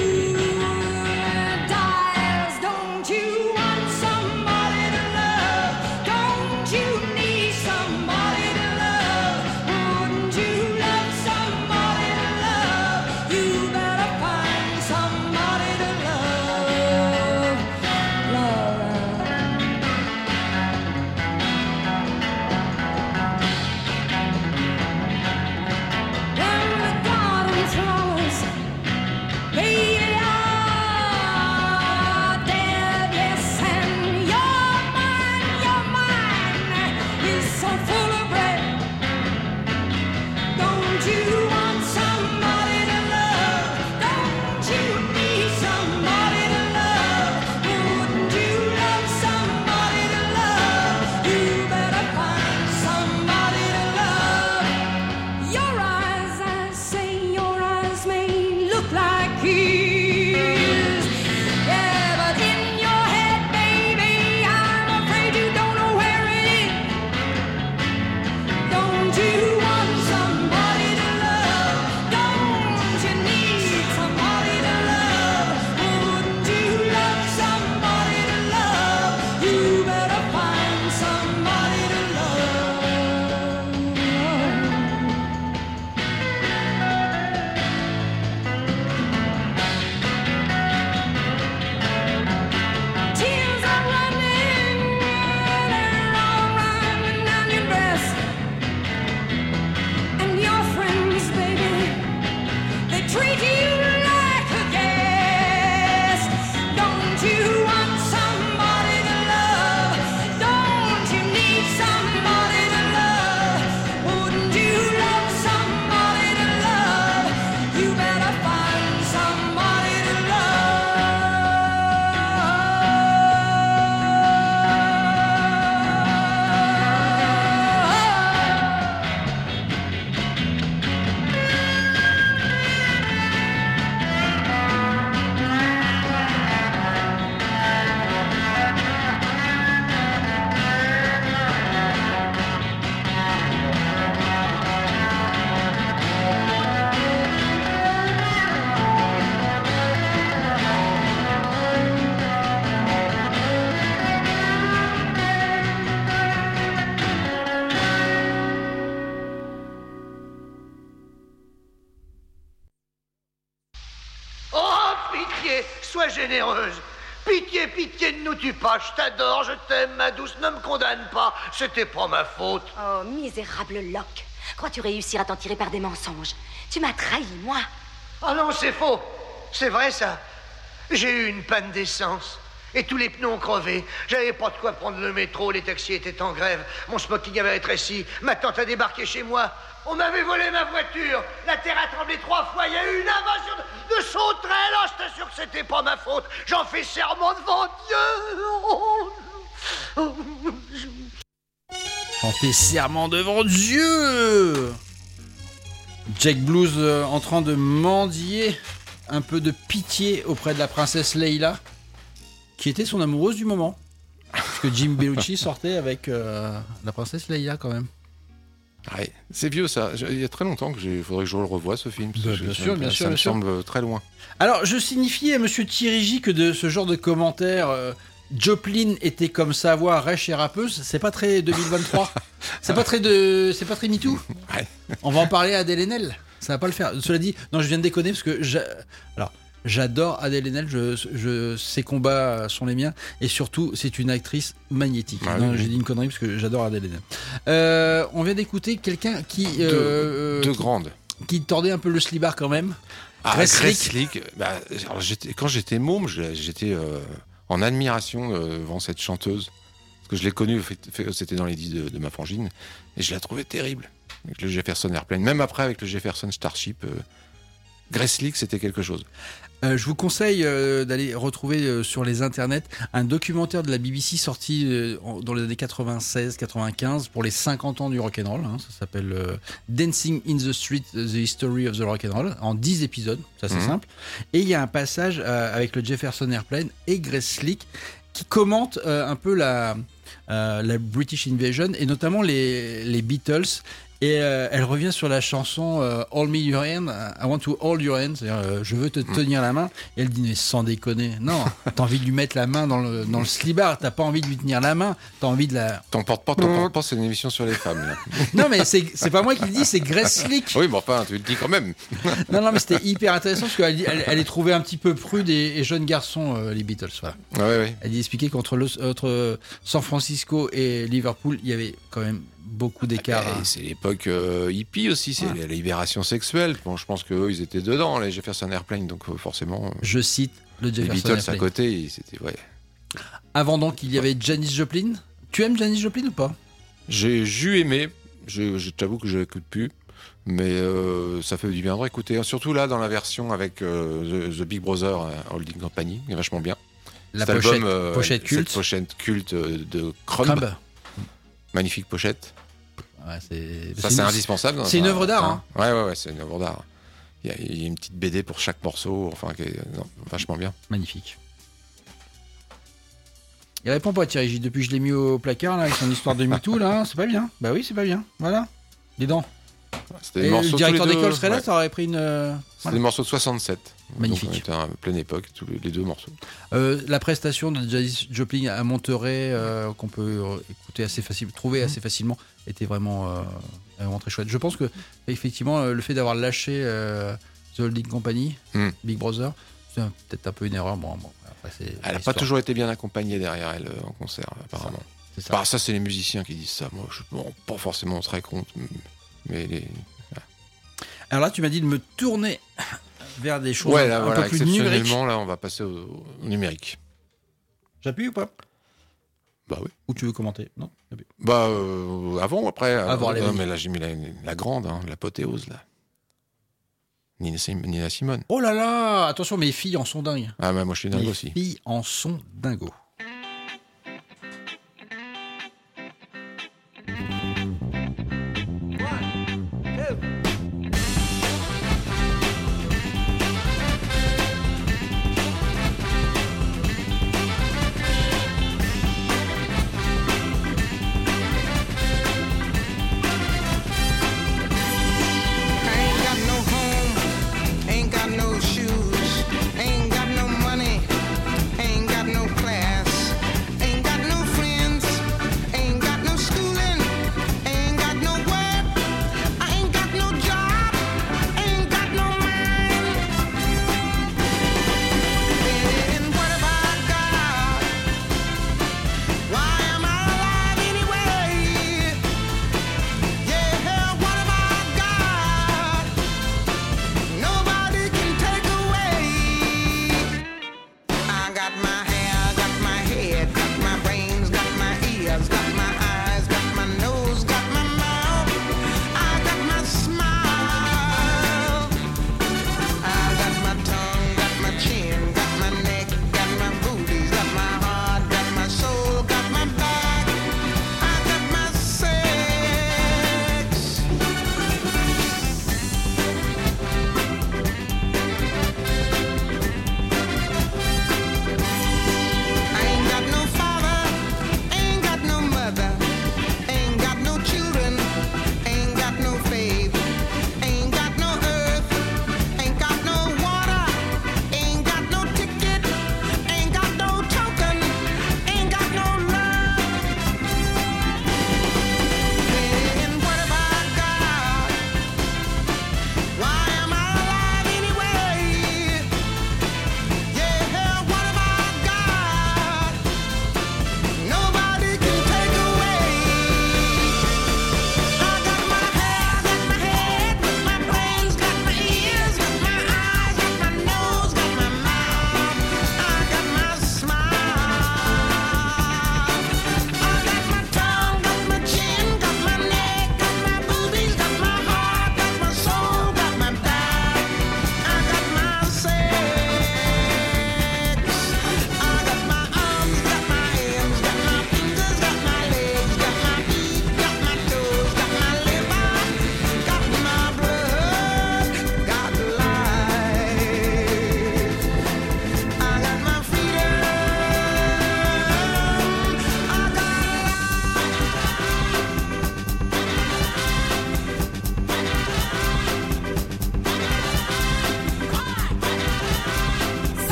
dies. Don't you want somebody to love? Don't you need somebody to love? Wouldn't you love somebody to love? You better find somebody to love. Love. généreuse. Pitié, pitié, ne nous tue pas. Je t'adore, je t'aime, ma douce. Ne me condamne pas. C'était pas ma faute. Oh, misérable Locke. Crois-tu réussir à t'en tirer par des mensonges? Tu m'as trahi, moi. Ah non, c'est faux. C'est vrai, ça. J'ai eu une panne d'essence. Et tous les pneus ont crevé. J'avais pas de quoi prendre le métro. Les taxis étaient en grève. Mon smoking avait rétréci. Ma tante a débarqué chez moi. On m'avait volé ma voiture. La terre a tremblé 3 fois. Il y a eu une invasion de sauterelles. Oh, je t'assure que c'était pas ma faute. J'en fais serment devant Dieu. J'en fais serment devant Dieu. Jack Blues en train de mendier un peu de pitié auprès de la princesse Leila, qui était son amoureuse du moment. Parce que Jim Bellucci sortait avec la princesse Leila quand même. Ouais, c'est vieux ça. Il y a très longtemps il faudrait que je le revoie ce film. Bien sûr. Ça me semble très loin. Alors, je signifiais à Monsieur Thierry J que de ce genre de commentaires, Joplin était comme sa voix rêche et rappeuse. C'est pas très 2023. c'est pas très MeToo. Ouais. On va en parler à Adèle Haenel. Ça va pas le faire. Cela dit, non, je viens de déconner parce que j'adore Adèle Haenel, ses combats sont les miens, et surtout c'est une actrice magnétique. J'ai dit une connerie parce que j'adore Adèle Haenel. On vient d'écouter quelqu'un qui de grande, qui tordait un peu le slibard quand même. Grace Slick. Quand j'étais môme, j'étais en admiration devant cette chanteuse, parce que je l'ai connue, c'était dans les disques de ma frangine, et je la trouvais terrible avec le Jefferson Airplane. Même après avec le Jefferson Starship, Grace Slick, c'était quelque chose. Je vous conseille d'aller retrouver sur les internets un documentaire de la BBC sorti dans les années 96-95 pour les 50 ans du rock'n'roll. Ça s'appelle Dancing in the Street, The History of the Rock'n'Roll, en 10 épisodes, c'est assez simple. Et il y a un passage avec le Jefferson Airplane et Grace Slick qui commente un peu la British Invasion et notamment les Beatles. Et elle revient sur la chanson Hold Me Your Hand, I Want to Hold Your Hand, c'est-à-dire je veux te tenir la main. Et elle dit mais sans déconner, non, t'as envie de lui mettre la main dans le slibard, t'as pas envie de lui tenir la main, t'as envie de la. T'emportes pas, c'est une émission sur les femmes. Là. Non mais c'est pas moi qui le dis, c'est Grace Slick. Oui, mais enfin tu le dis quand même. non mais c'était hyper intéressant parce qu'elle est trouvée un petit peu prude et jeune garçon les Beatles. Voilà. Ouais. Elle dit expliquer qu'entre San Francisco et Liverpool, il y avait quand même beaucoup d'écart. C'est l'époque hippie aussi, c'est la libération sexuelle. Bon, je pense qu'eux, ils étaient dedans, les Jefferson Airplane, donc forcément. Je cite le Jefferson Beatles Airplane. à côté, c'était Avant donc, il y avait Janis Joplin. Tu aimes Janis Joplin ou pas? J'ai aimé. Je t'avoue que je n'écoute plus, mais ça fait du bien de réécouter. Surtout là, dans la version avec The Big Brother Holding Company, qui est vachement bien. La pochette culte. Cette pochette culte de Crumb. Magnifique pochette. Ouais, c'est indispensable. C'est une œuvre d'art. Ouais, c'est une œuvre d'art. Il y a une petite BD pour chaque morceau, vachement bien. Magnifique. Il répond pas, Thierry J. Depuis que je l'ai mis au placard, là, avec son histoire de MeToo, là, c'est pas bien. Bah oui, c'est pas bien. Voilà. Les dents. C'était des morceaux le directeur d'école serait là, ça aurait pris une. C'était des morceaux de 67. Magnifique. Donc on était à pleine époque, les deux morceaux. La prestation de Janis Joplin à Monterey, qu'on peut écouter trouver assez facilement, était vraiment très chouette. Je pense que effectivement, le fait d'avoir lâché The Holding Company, Big Brother, c'est peut-être un peu une erreur. Bon, après, elle n'a pas toujours été bien accompagnée derrière elle en concert, apparemment. Ça, c'est les musiciens qui disent ça. Moi, pas forcément très compte, mais Alors là, tu m'as dit de me tourner vers des choses un peu plus numériques. Exceptionnellement, là, on va passer au numérique. J'appuie ou pas? Bah oui. Ou tu veux commenter? Non. Bah avant ou après? Non, mais là j'ai mis la grande, l'apothéose là. Nina Simone. Oh là là! Attention, mes filles en sont dingues. Ah bah moi je suis dingue aussi. Mes filles en sont dingos. Ain't got no shoes, ain't got no money, ain't got no class.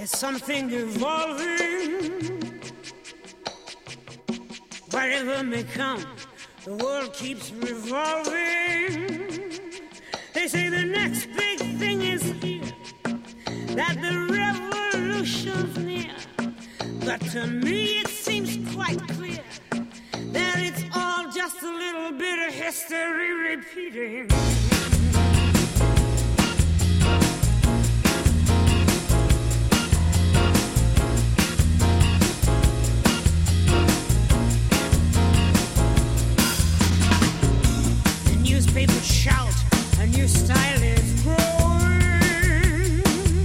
There's something evolving. Whatever may come, the world keeps revolving. They say the next big thing is here, that the revolution's near. But to me it seems quite clear that it's all just a little bit of history repeating. The newspapers shout, a new style is growing,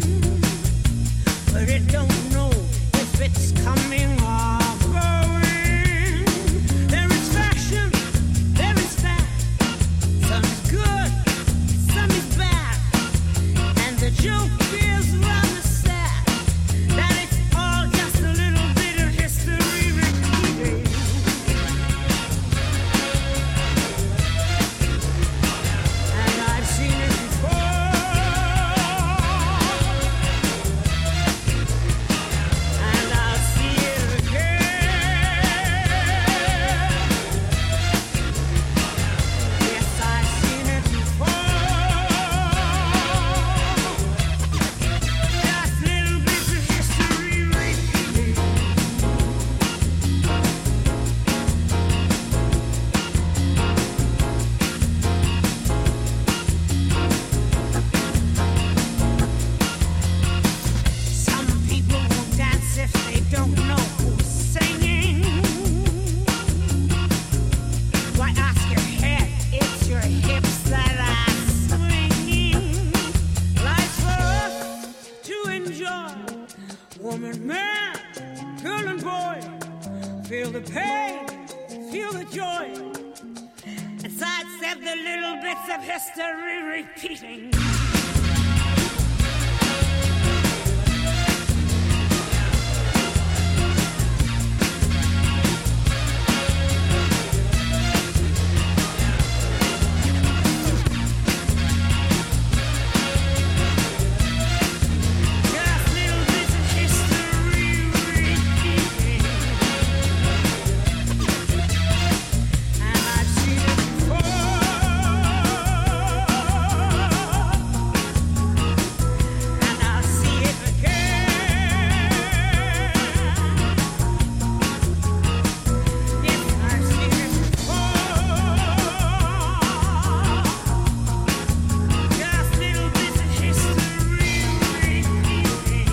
but it don't know if it's coming or going. There is fashion, there is fat. Some is good, some is bad. And the joke is rather sad, that it's all just a little bit of history repeating. And I've seen it before, and I'll see it again. Yes, I've seen it before. Just little bits of history repeating. Some people won't dance if they don't know who's singing. Why ask your head? It's your hips that are swinging. Life's for us to enjoy. Woman, man, girl and boy, feel the pain, feel the joy, and sidestep the little bits of history repeating. Just little bits of history repeating. And I've seen it before, and I'll see it again. Yes, I've seen it before. Just little bits of history repeating.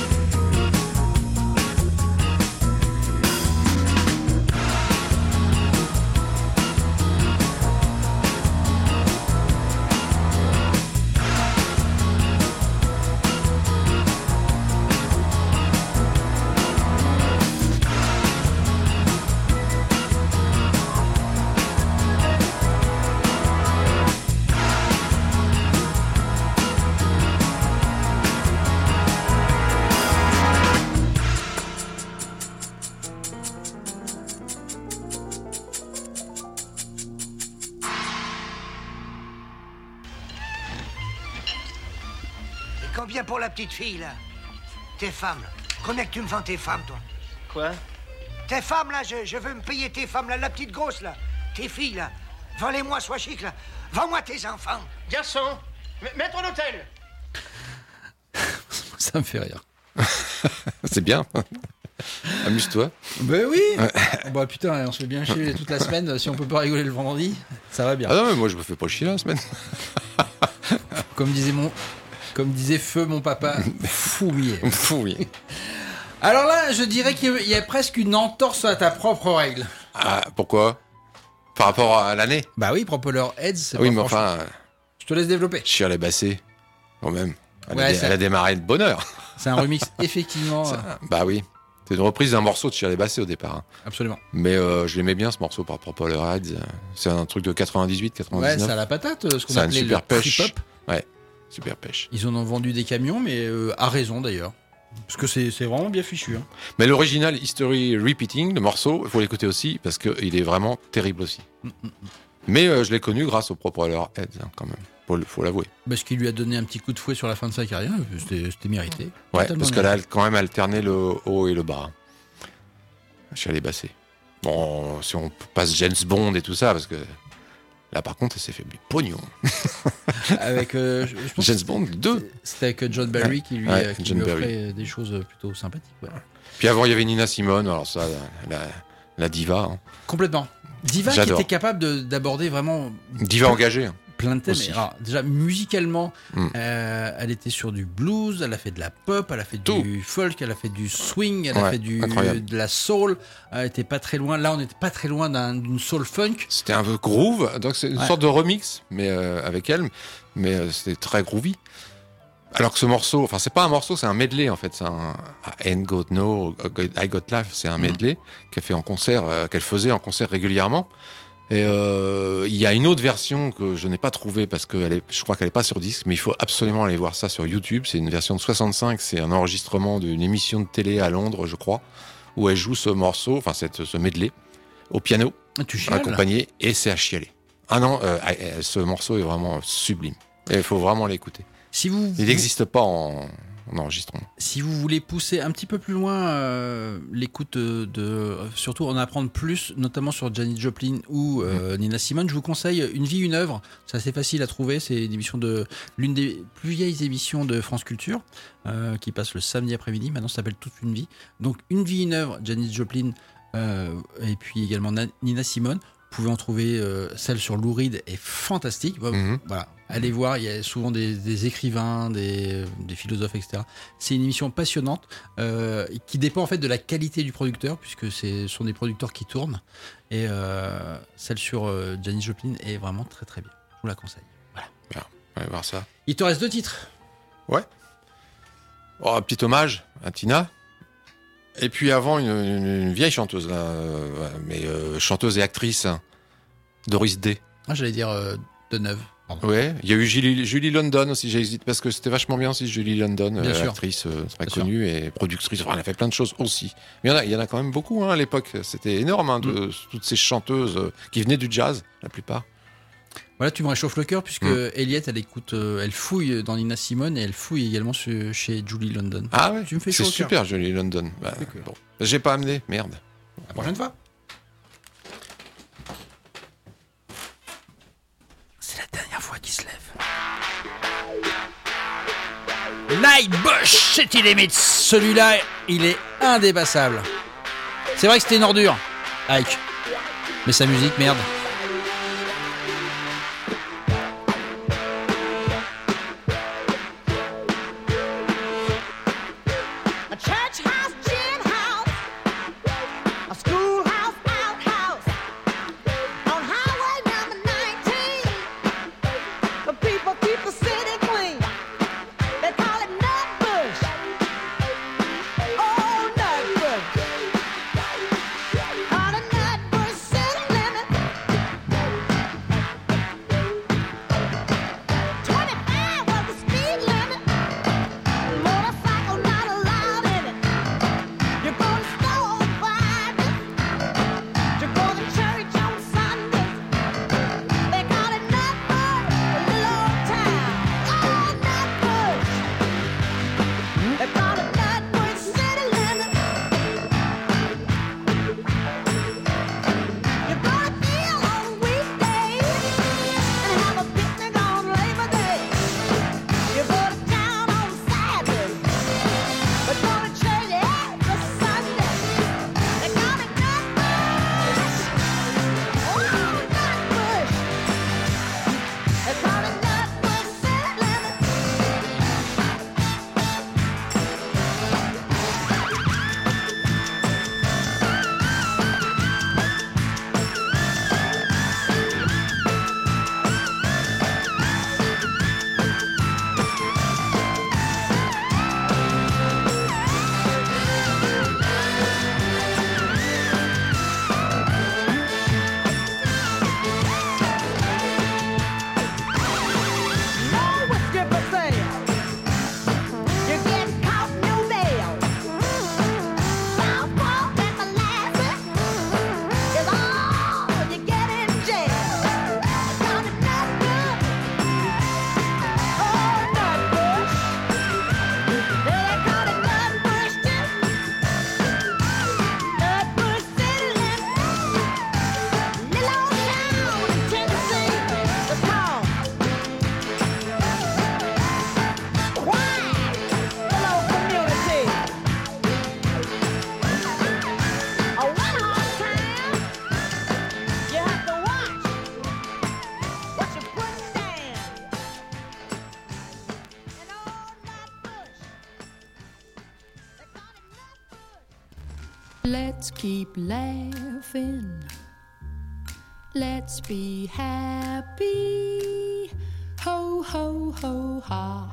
Et combien pour la petite fille, là? Tes femmes, là. Combien que tu me vends tes femmes, toi? Quoi? Tes femmes, là, je veux me payer tes femmes, là, la petite grosse, là. Tes filles, là. Vends-les-moi, sois chic, là. Vends-moi tes enfants. Garçon, maître d'hôtel. Ça me fait rire. C'est bien. Amuse-toi. Ben oui. Bah putain, on se fait bien chier toute la semaine. Si on peut pas rigoler le vendredi, ça va bien. Ah non, mais moi je me fais pas chier la semaine. Comme disait Feu mon papa, fouillé. Fouillé. Alors là, je dirais qu'il y a presque une entorse à ta propre règle. Ah, pourquoi? Par rapport à l'année? Bah oui, Propeller Heads, c'est oui, pas mais franchement. enfin. Je te laisse développer. Shirley Bassey, quand même. Ouais, Elle a démarré de bonne heure. C'est un remix, effectivement. Bah oui. C'est une reprise d'un morceau de Shirley Bassey au départ. Hein. Absolument. Mais je l'aimais bien ce morceau par Propeller Heads. C'est un truc de 98, 99. Ouais, c'est à la patate, ce qu'on C'est appelait une super le pêche. trip-hop. Ouais, super pêche. Ils en ont vendu des camions, mais à raison d'ailleurs. Parce que c'est vraiment bien fichu. Hein. Mais l'original History Repeating, le morceau, il faut l'écouter aussi parce qu'il est vraiment terrible aussi. Mais je l'ai connu grâce au Propeller Heads, hein, quand même. faut l'avouer. Parce qu'il lui a donné un petit coup de fouet sur la fin de sa carrière, c'était mérité. Ouais, Totalement parce qu'elle a mérité. quand même alterné le haut et le bas. Chalet Basset. Bon, si on passe James Bond et tout ça, parce que là, par contre, elle s'est fait du pognon. Avec, je pense James Bond 2. C'était avec John Barry qui lui John offrait Barry. des choses plutôt sympathiques. Ouais. Puis avant, il y avait Nina Simone, alors ça, la diva. Hein. Complètement. Diva J'adore. qui était capable d'aborder vraiment... Diva engagée. Hein. Plein de thèmes. Aussi. Alors, déjà, musicalement, elle était sur du blues, elle a fait de la pop, elle a fait du folk, elle a fait du swing, elle a fait de la soul. Elle était pas très loin. Là, on n'était pas très loin d'une soul funk. C'était un peu groove, donc c'est une sorte de remix, mais avec elle, mais c'était très groovy. Alors que ce morceau, enfin c'est pas un morceau, c'est un medley en fait, c'est un I Ain't Got No, I Got Life, c'est un medley qu'elle fait en concert, qu'elle faisait en concert régulièrement. Et il y a une autre version que je n'ai pas trouvée parce que je crois qu'elle est pas sur disque, mais il faut absolument aller voir ça sur YouTube. C'est une version de 65, c'est un enregistrement d'une émission de télé à Londres, je crois, où elle joue ce morceau, enfin ce medley, au piano, accompagné, et c'est à chialer. Ah non, ce morceau est vraiment sublime. Et il faut vraiment l'écouter. Il n'existe pas en enregistrement. Si vous voulez pousser un petit peu plus loin l'écoute surtout en apprendre plus, notamment sur Janis Joplin ou Nina Simone, je vous conseille Une vie, une œuvre. C'est assez facile à trouver. C'est une émission l'une des plus vieilles émissions de France Culture qui passe le samedi après-midi. Maintenant, ça s'appelle Toute une vie. Donc, Une vie, une œuvre, Janis Joplin et puis également Nina Simone. Vous pouvez en trouver celle sur Lou Reed est fantastique. Voilà, allez voir, il y a souvent des écrivains, des philosophes, etc. C'est une émission passionnante qui dépend en fait de la qualité du producteur, puisque ce sont des producteurs qui tournent. Et celle sur Janis Joplin est vraiment très très bien. Je vous la conseille. Voilà. Bien, allez voir ça. Il te reste 2 titres. Ouais. Oh, un petit hommage à Tina. Et puis avant, une vieille chanteuse, là, mais chanteuse et actrice, Doris Day. Ah, j'allais dire de Neuve. Pardon. Ouais, il y a eu Julie London aussi, j'hésite, parce que c'était vachement bien aussi, Julie London, actrice très connue et productrice. Enfin, elle a fait plein de choses aussi. Mais il y en a quand même beaucoup à l'époque. C'était énorme, toutes ces chanteuses qui venaient du jazz, la plupart. Voilà, tu me réchauffes le cœur puisque Eliette, elle fouille dans Nina Simone et elle fouille également chez Julie London. Ah ouais, tu me fais c'est chaud au cœur. super Julie London. Bah, bon. J'ai pas amené, merde. La prochaine fois. C'est la dernière fois qu'il se lève. Nightbush, c'est il limite. Celui-là, il est indépassable. C'est vrai que c'était une ordure, Ike. Mais sa musique, merde. On a nut bush city limit. Let's keep laughing. Let's be happy. Ho, ho, ho, ha.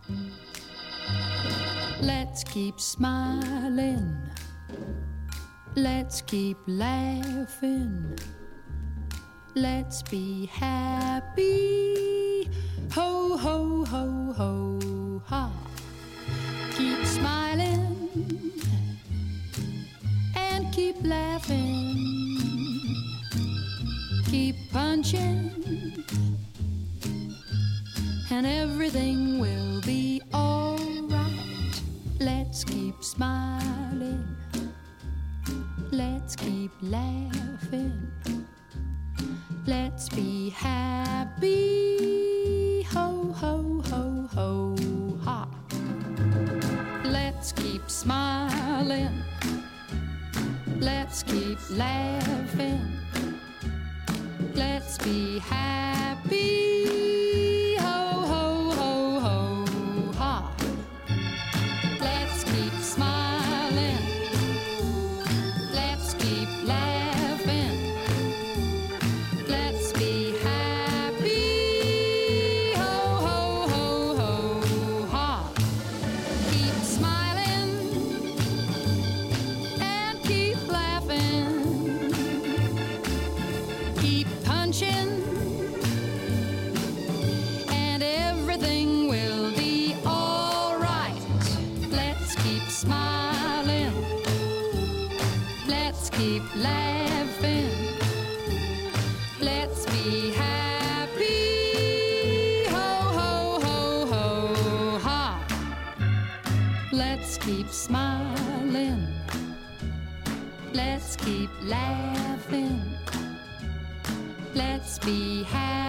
Let's keep smiling. Let's keep laughing. Let's be happy. Ho, ho, ho, ho, ha. Keep smiling and keep laughing. Keep punching and everything will be alright. Let's keep smiling. Let's keep laughing. Let's be happy. Ho, ho, ho, ho, ha. Let's keep smiling. Let's keep laughing. Let's be happy. Ho, ho, ho, ho, ha. Let's keep smiling. Let's keep laughing. Let's be happy. Ho, ho, ho, ho, ha. Keep smiling and keep laughing. Keep punching and everything will be alright. Let's keep smiling. Let's keep laughing. Let's be happy. Ho, ho, ho, ho, ha. Let's keep smiling. Let's keep laughing. Let's be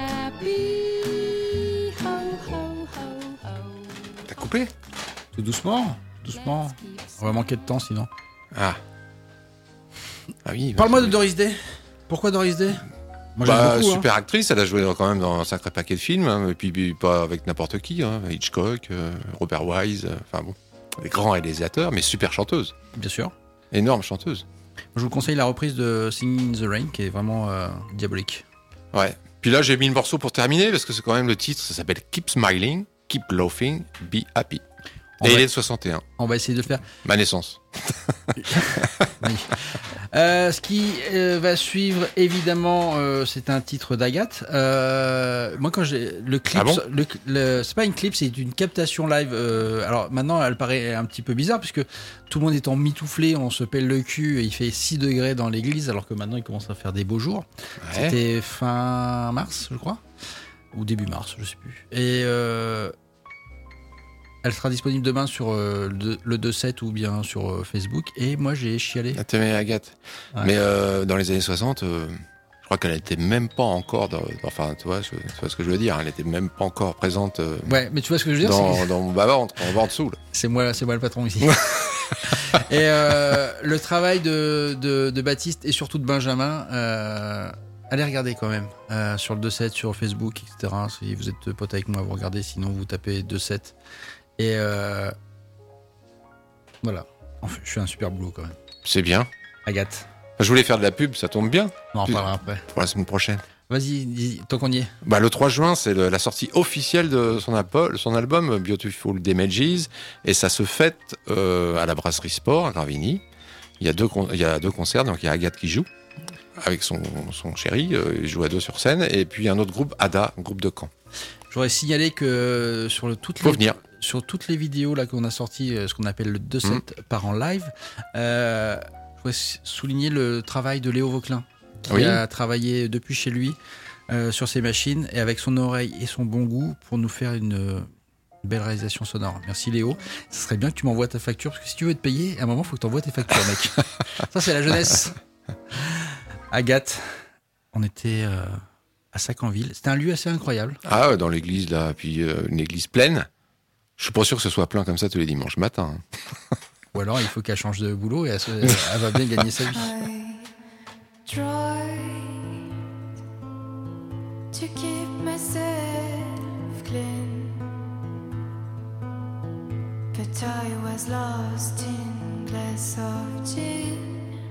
happy. Ho, ho, ho, ho. T'as coupé? Tout doucement, doucement. On va manquer de temps sinon. Ah oui. Parle-moi de Doris Day. Pourquoi Doris Day? Moi, j'aime beaucoup, super actrice, elle a joué quand même dans un sacré paquet de films, hein, et puis pas avec n'importe qui, hein, Hitchcock, Robert Wise, enfin bon, des grands réalisateurs, mais super chanteuse. Bien sûr. Énorme chanteuse. Je vous conseille la reprise de Singing in the Rain, qui est vraiment diabolique. Ouais. Puis là, j'ai mis le morceau pour terminer, parce que c'est quand même le titre, ça s'appelle Keep Smiling, Keep Laughing, Be Happy. Et il est de 61. On va essayer de le faire. Ma naissance. Oui. Ce qui va suivre, évidemment, c'est un titre d'Agathe. Moi, quand j'ai le clip, Ah bon c'est pas une clip, c'est une captation live. Alors maintenant, elle paraît un petit peu bizarre puisque tout le monde est en mitouflé, on se pèle le cul, et il fait 6 degrés dans l'église, alors que maintenant il commence à faire des beaux jours. Ouais. C'était fin mars, je crois, ou début mars, je sais plus. Et elle sera disponible demain sur le 2-7 ou bien sur Facebook. Et moi, j'ai chialé. Ah, t'aimais Agathe. Ouais. Mais dans les années 60, je crois qu'elle n'était même pas encore enfin, tu vois ce que je veux dire. Elle n'était même pas encore présente. Ouais, mais tu vois ce que je veux dire, dans mon bas-ventre, en dessous. Là. C'est moi le patron ici. Et le travail de Baptiste et surtout de Benjamin, allez regarder quand même sur le 2-7, sur Facebook, etc. Si vous êtes pote avec moi, vous regardez. Sinon, vous tapez 2-7. Et voilà. Enfin, je fais un super boulot quand même. C'est bien. Agathe. Je voulais faire de la pub, ça tombe bien. On en parlera après. Pour la semaine prochaine. Vas-y, dis, tant qu'on y est. Le 3 juin, c'est la sortie officielle de son album Beautiful Damages, et ça se fête à la Brasserie Sport à Gravigny. Il y a deux concerts, donc il y a Agathe qui joue avec son chéri, il joue à 2 sur scène, et puis un autre groupe, Ada, groupe de Caen. Je voudrais signaler que sur toutes les vidéos là qu'on a sorties, ce qu'on appelle le 2-7 par en live, je voudrais souligner le travail de Léo Vauclin, qui a travaillé depuis chez lui sur ses machines, et avec son oreille et son bon goût pour nous faire une belle réalisation sonore. Merci Léo. Ce serait bien que tu m'envoies ta facture, parce que si tu veux te payer, à un moment, il faut que tu envoies tes factures, mec. Ça, c'est la jeunesse. Agathe, on était à Sacanville. C'était un lieu assez incroyable. Ah ouais, dans l'église, là. Puis une église pleine. Je suis pas sûr que ce soit plein comme ça tous les dimanches matin. Ou alors, il faut qu'elle change de boulot et elle va bien gagner sa vie. To keep myself clean, but I was lost in glass of gin.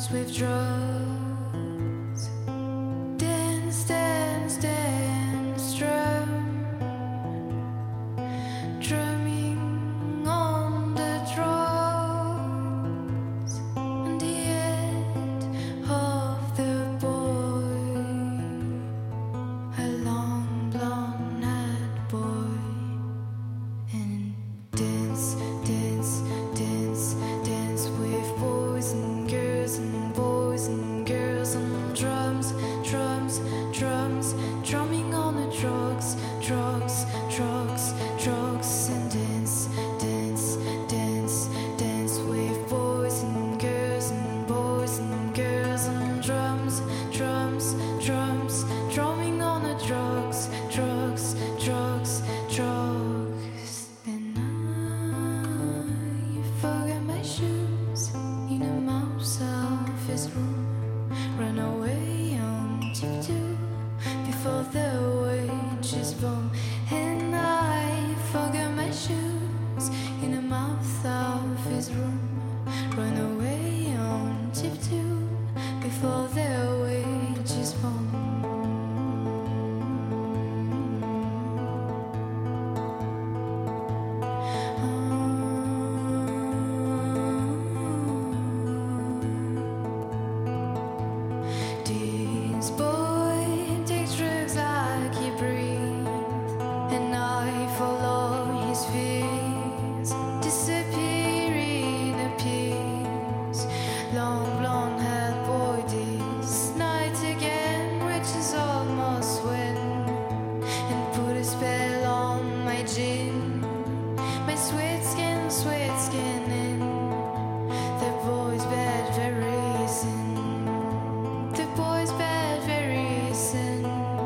dance with drugs. Dance, dance, dance, drumming on the drums. And the head of the boy, a long blonde-haired boy, and dance, dance, dance, dance with boys and girls and boys and girls on drums, drums, drums, drumming on the drugs, drugs, drugs, drugs, and dance, dance, dance, dance with boys and girls and boys and girls on drums, drums, drums, drumming on the drugs, drugs, drugs, drugs. Then I forgot my shoes in a mouse office room. Ran away on tiptoe before the wages boom. And I forgot my shoes in a mouth office room. Run away on tiptoe before the wages boom. This boy takes drugs like he breathes, and I follow his fears. Disappearing appears. Long blonde-haired boy, this night again, which is almost when, and put a spell on my gin, my sweet skin in. The boy's bad very sin. The boy's bad very sin.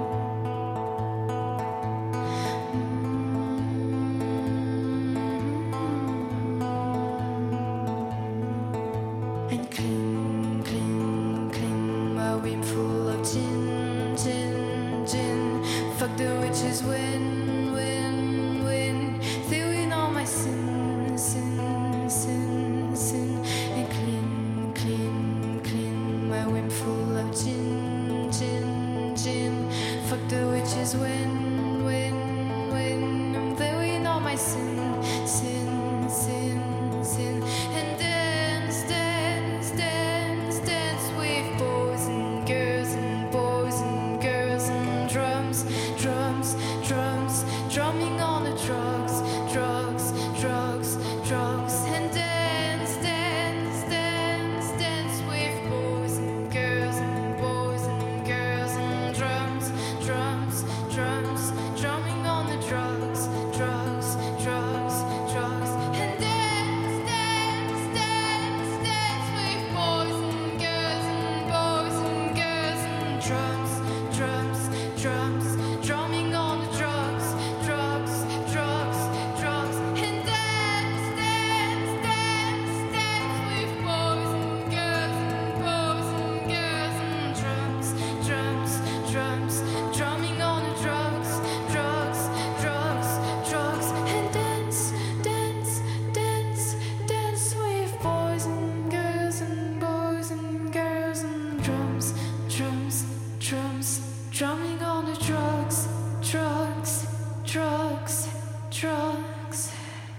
And cling, cling, cling, my wing full of gin, gin, gin. Fuck the witches, win, win, win. They win all my sin, sin, sin, sin. And cling, cling, cling, my wing full of gin, gin, gin. Fuck the witches, win, win, win. They win all my sin, sin, sin, sin. And dance, dance, dance, dance with boys and girls and boys and girls and drums, drums, drums, drumming on the drugs, drugs, drugs, drugs. And dance, dance, dance, dance with boys and girls and boys and girls and drums, drums, drums, drumming on the drugs, drugs, drugs, drugs. And dance, dance, dance, dance with boys and girls and boys and girls and drums, drums, drums, drumming on the drugs, drugs, drugs, drugs. And dance, dance, dance, dance with boys and girls and boys and girls and drums, drums, drums, drumming on the drugs, drugs, drugs, drugs. And dance, dance, dance, dance with boys and girls and boys and girls and drums, drums, drums, drumming on the drugs, drugs, drugs, drugs.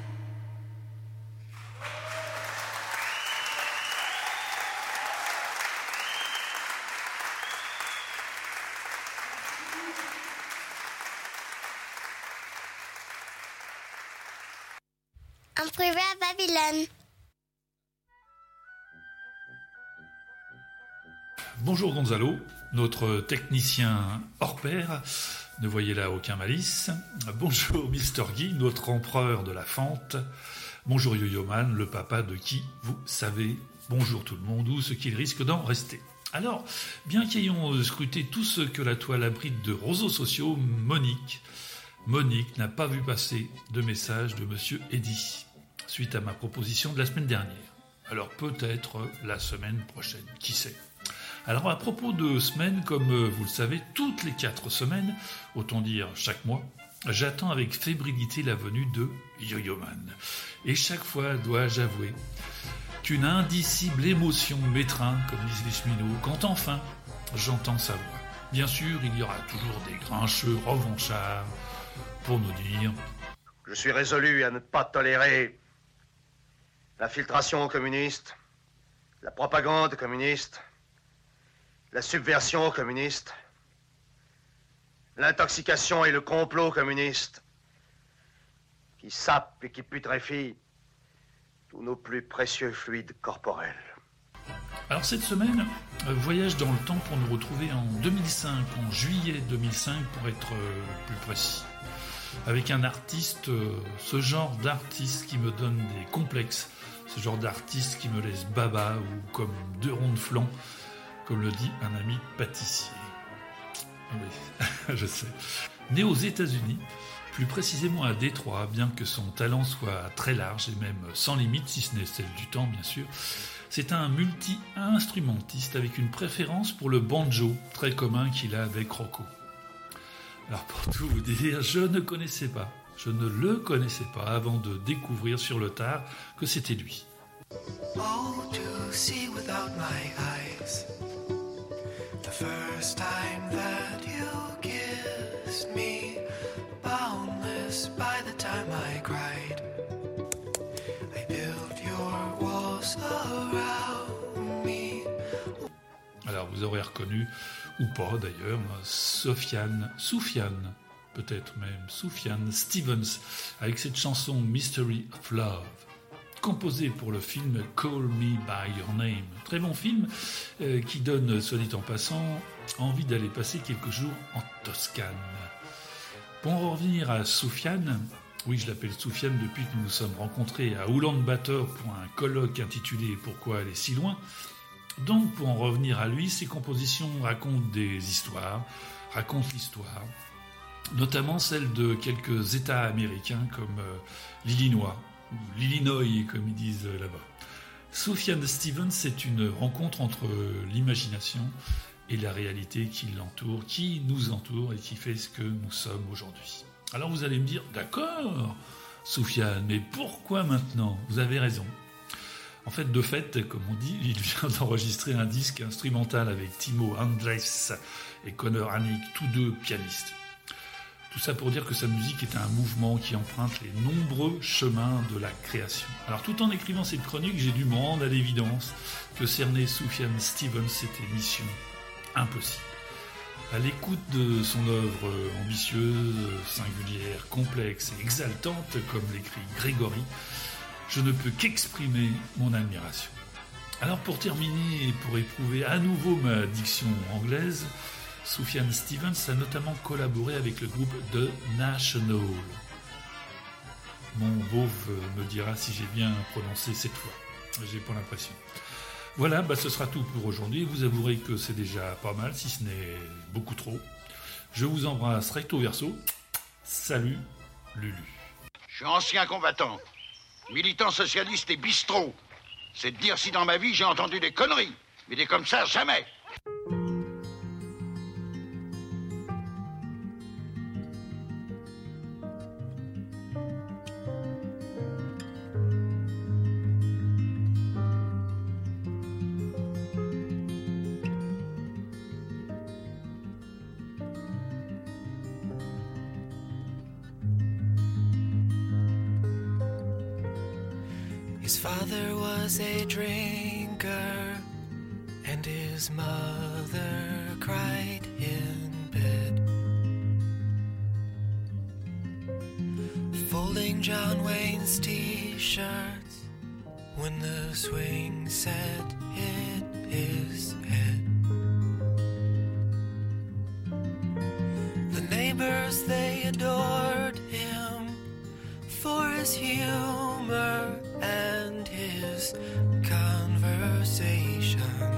En privé à Babylone. Bonjour Gonzalo, notre technicien hors pair, ne voyez là aucun malice. Bonjour Mr. Guy, notre empereur de la fente. Bonjour Yo-Yo Man, le papa de qui vous savez. Bonjour tout le monde, ou ce qu'il risque d'en rester. Alors, bien qu'ayant scruté tout ce que la toile abrite de réseaux sociaux, Monique n'a pas vu passer de message de Monsieur Eddy, suite à ma proposition de la semaine dernière. Alors peut-être la semaine prochaine, qui sait. Alors à propos de semaines, comme vous le savez, toutes les 4 semaines, autant dire chaque mois, j'attends avec fébrilité la venue de Yo-Yo Man. Et chaque fois, dois-je avouer, qu'une indicible émotion m'étreint, comme disent les cheminots, quand enfin j'entends sa voix. Bien sûr, il y aura toujours des grincheux revanchards pour nous dire « Je suis résolu à ne pas tolérer l'infiltration communiste, la propagande communiste, la subversion communiste, l'intoxication et le complot communiste qui sapent et qui putréfient tous nos plus précieux fluides corporels. » Alors cette semaine, voyage dans le temps pour nous retrouver en 2005, en juillet 2005 pour être plus précis. Avec un artiste, ce genre d'artiste qui me donne des complexes, ce genre d'artiste qui me laisse baba ou comme 2 ronds de flanc, comme le dit un ami pâtissier. Oui, je sais. Né aux États-Unis, plus précisément à Détroit, bien que son talent soit très large et même sans limite, si ce n'est celle du temps bien sûr, c'est un multi-instrumentiste avec une préférence pour le banjo, très commun qu'il a avec Rocco. Alors pour tout vous dire, je ne le connaissais pas avant de découvrir sur le tard que c'était lui. Oh, to see without my eyes, the first time that you kissed me, boundless by the time I cried, I built your walls around me. Alors vous aurez reconnu, ou pas d'ailleurs, Sufjan Stevens, avec cette chanson Mystery of Love, composée pour le film Call Me By Your Name. Très bon film qui donne, soit dit en passant, envie d'aller passer quelques jours en Toscane. Pour en revenir à Sufjan, oui je l'appelle Sufjan depuis que nous nous sommes rencontrés à Ulaanbaatar pour un colloque intitulé « Pourquoi aller si loin ?». Donc, pour en revenir à lui, ses compositions racontent l'histoire, notamment celle de quelques États américains comme l'Illinois, ou l'Illinois comme ils disent là-bas. Sufjan Stevens, c'est une rencontre entre l'imagination et la réalité qui l'entoure, qui nous entoure et qui fait ce que nous sommes aujourd'hui. Alors vous allez me dire, d'accord, Sufjan, mais pourquoi maintenant ? Vous avez raison. En fait, comme on dit, il vient d'enregistrer un disque instrumental avec Timo Andres et Connor Hannick, tous 2 pianistes. Tout ça pour dire que sa musique est un mouvement qui emprunte les nombreux chemins de la création. Alors, tout en écrivant cette chronique, j'ai dû me rendre à l'évidence que cerner Sufjan Stevens, c'était mission impossible. À l'écoute de son œuvre ambitieuse, singulière, complexe et exaltante, comme l'écrit Grégory, je ne peux qu'exprimer mon admiration. Alors pour terminer et pour éprouver à nouveau ma diction anglaise, Sufjan Stevens a notamment collaboré avec le groupe The National. Mon beauf me dira si j'ai bien prononcé cette fois. J'ai pas l'impression. Voilà, ce sera tout pour aujourd'hui. Vous avouerez que c'est déjà pas mal, si ce n'est beaucoup trop. Je vous embrasse recto verso. Salut, Lulu. Je suis ancien combattant, militant socialiste et bistrot. C'est de dire si dans ma vie j'ai entendu des conneries. Mais des comme ça, jamais. His father was a drinker, and his mother cried in bed. Folding John Wayne's t-shirts when the swing set hit his head. The neighbors, they adored him for his humor and his conversation.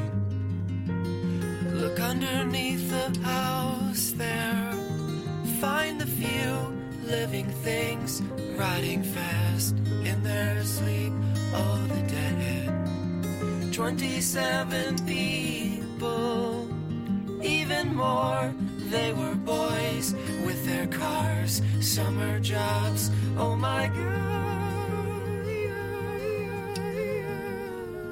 Look underneath the house there, find the few living things riding fast in their sleep. Oh, the dead. 27 people, even more. They were boys with their cars, summer jobs. Oh my God.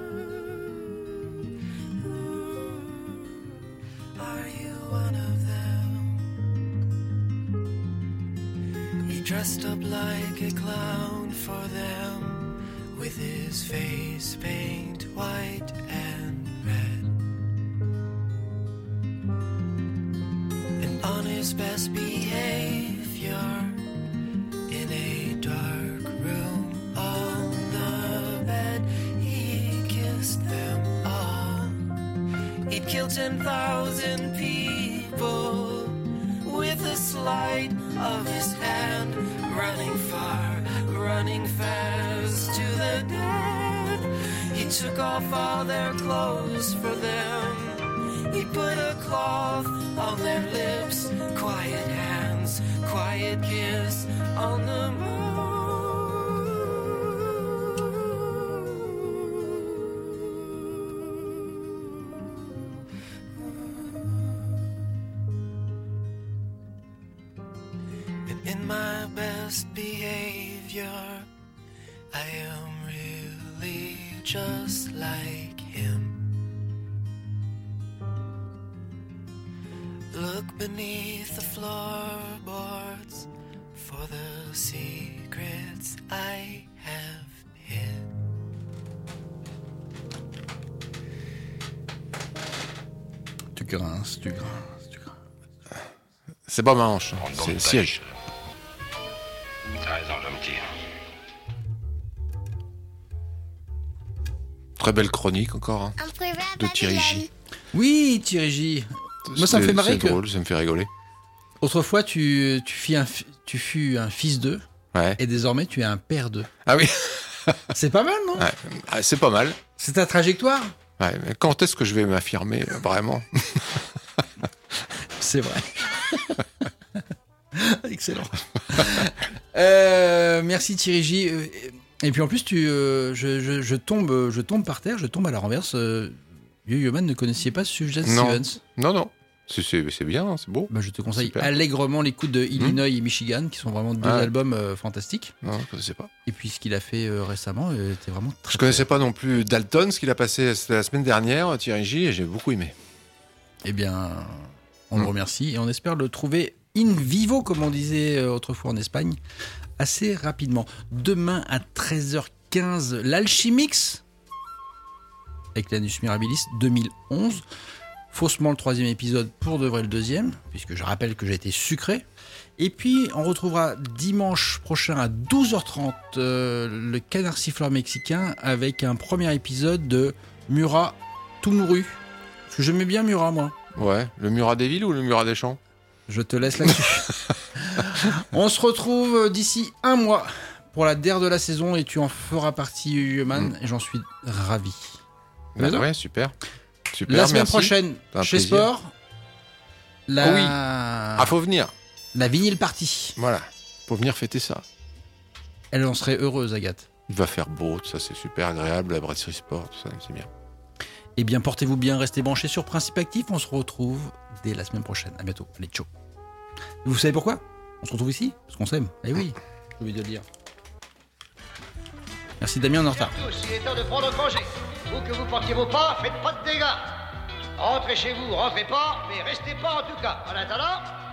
He dressed up like a clown for them, with his face paint white and red. And on his best behavior, in a dark room on the bed, he kissed them all. He'd kill 10,000 people with a sleight of his hand, running far, running fast to the dead. He took off all their clothes for them. He put a cloth on their lips, quiet hands, quiet kiss on the mouth. In my best behavior, I am really just like him. Look beneath the floorboards for the secrets I have hid. Tu grinces. C'est pas manche, c'est siège. T'as raison, l'homme qui... Très belle chronique encore, hein, de Thierry J. Oui, Thierry J. Moi, ça me fait marrer c'est drôle, ça me fait rigoler. Autrefois, tu fus un fils d'eux, ouais. Et désormais, tu es un père d'eux. Ah oui. C'est pas mal, non? Ouais. Ah, c'est pas mal. C'est ta trajectoire? Ouais, mais quand est-ce que je vais m'affirmer, vraiment? C'est vrai. Excellent. Merci Thierry J. Et puis en plus, je tombe par terre, je tombe à la renverse. Yo-Yo Man ne connaissait pas Sufjan Stevens. Non. C'est bien, c'est beau. Bah, je te conseille super. Allègrement l'écoute de Illinois et Michigan, qui sont vraiment deux albums fantastiques. Non, je connaissais pas. Et puis ce qu'il a fait récemment, était vraiment très. Je connaissais pas non plus Dalton, ce qu'il a passé la semaine dernière, Thierry J, et j'ai beaucoup aimé. Eh bien, on le remercie et on espère le trouver in vivo, comme on disait autrefois en Espagne, assez rapidement. Demain à 13h15, l'Alchimix avec l'Anus Mirabilis 2011. Faussement le 3e épisode, pour de vrai le 2e, puisque je rappelle que j'ai été sucré. Et puis on retrouvera dimanche prochain à 12h30 le Canard Siffleur mexicain avec un premier épisode de Murat tout mouru. Parce que j'aimais bien Murat, moi. Ouais, le Murat des villes ou le Murat des champs? Je te laisse là-dessus. On se retrouve d'ici un mois pour la dernière de la saison et tu en feras partie, Human, et j'en suis ravi. Ouais, super. La semaine merci. prochaine, chez plaisir. Sport, oui. Ah, faut venir. La vinyle party. Voilà, faut venir fêter ça. Elle en serait heureuse, Agathe. Il va faire beau, tout ça, c'est super agréable, la brasserie Sport, tout ça, c'est bien. Eh bien, portez-vous bien, restez branchés sur Principe Actif. On se retrouve dès la semaine prochaine. À bientôt. Allez, ciao. Vous savez pourquoi? On se retrouve ici parce qu'on s'aime. Eh oui, j'ai oublié de le dire. Merci Damien, on est en retard. Tous, il est temps de prendre congé. Où que vous portiez vos pas, faites pas de dégâts. Rentrez chez vous, rentrez pas, mais restez pas en tout cas. En attendant,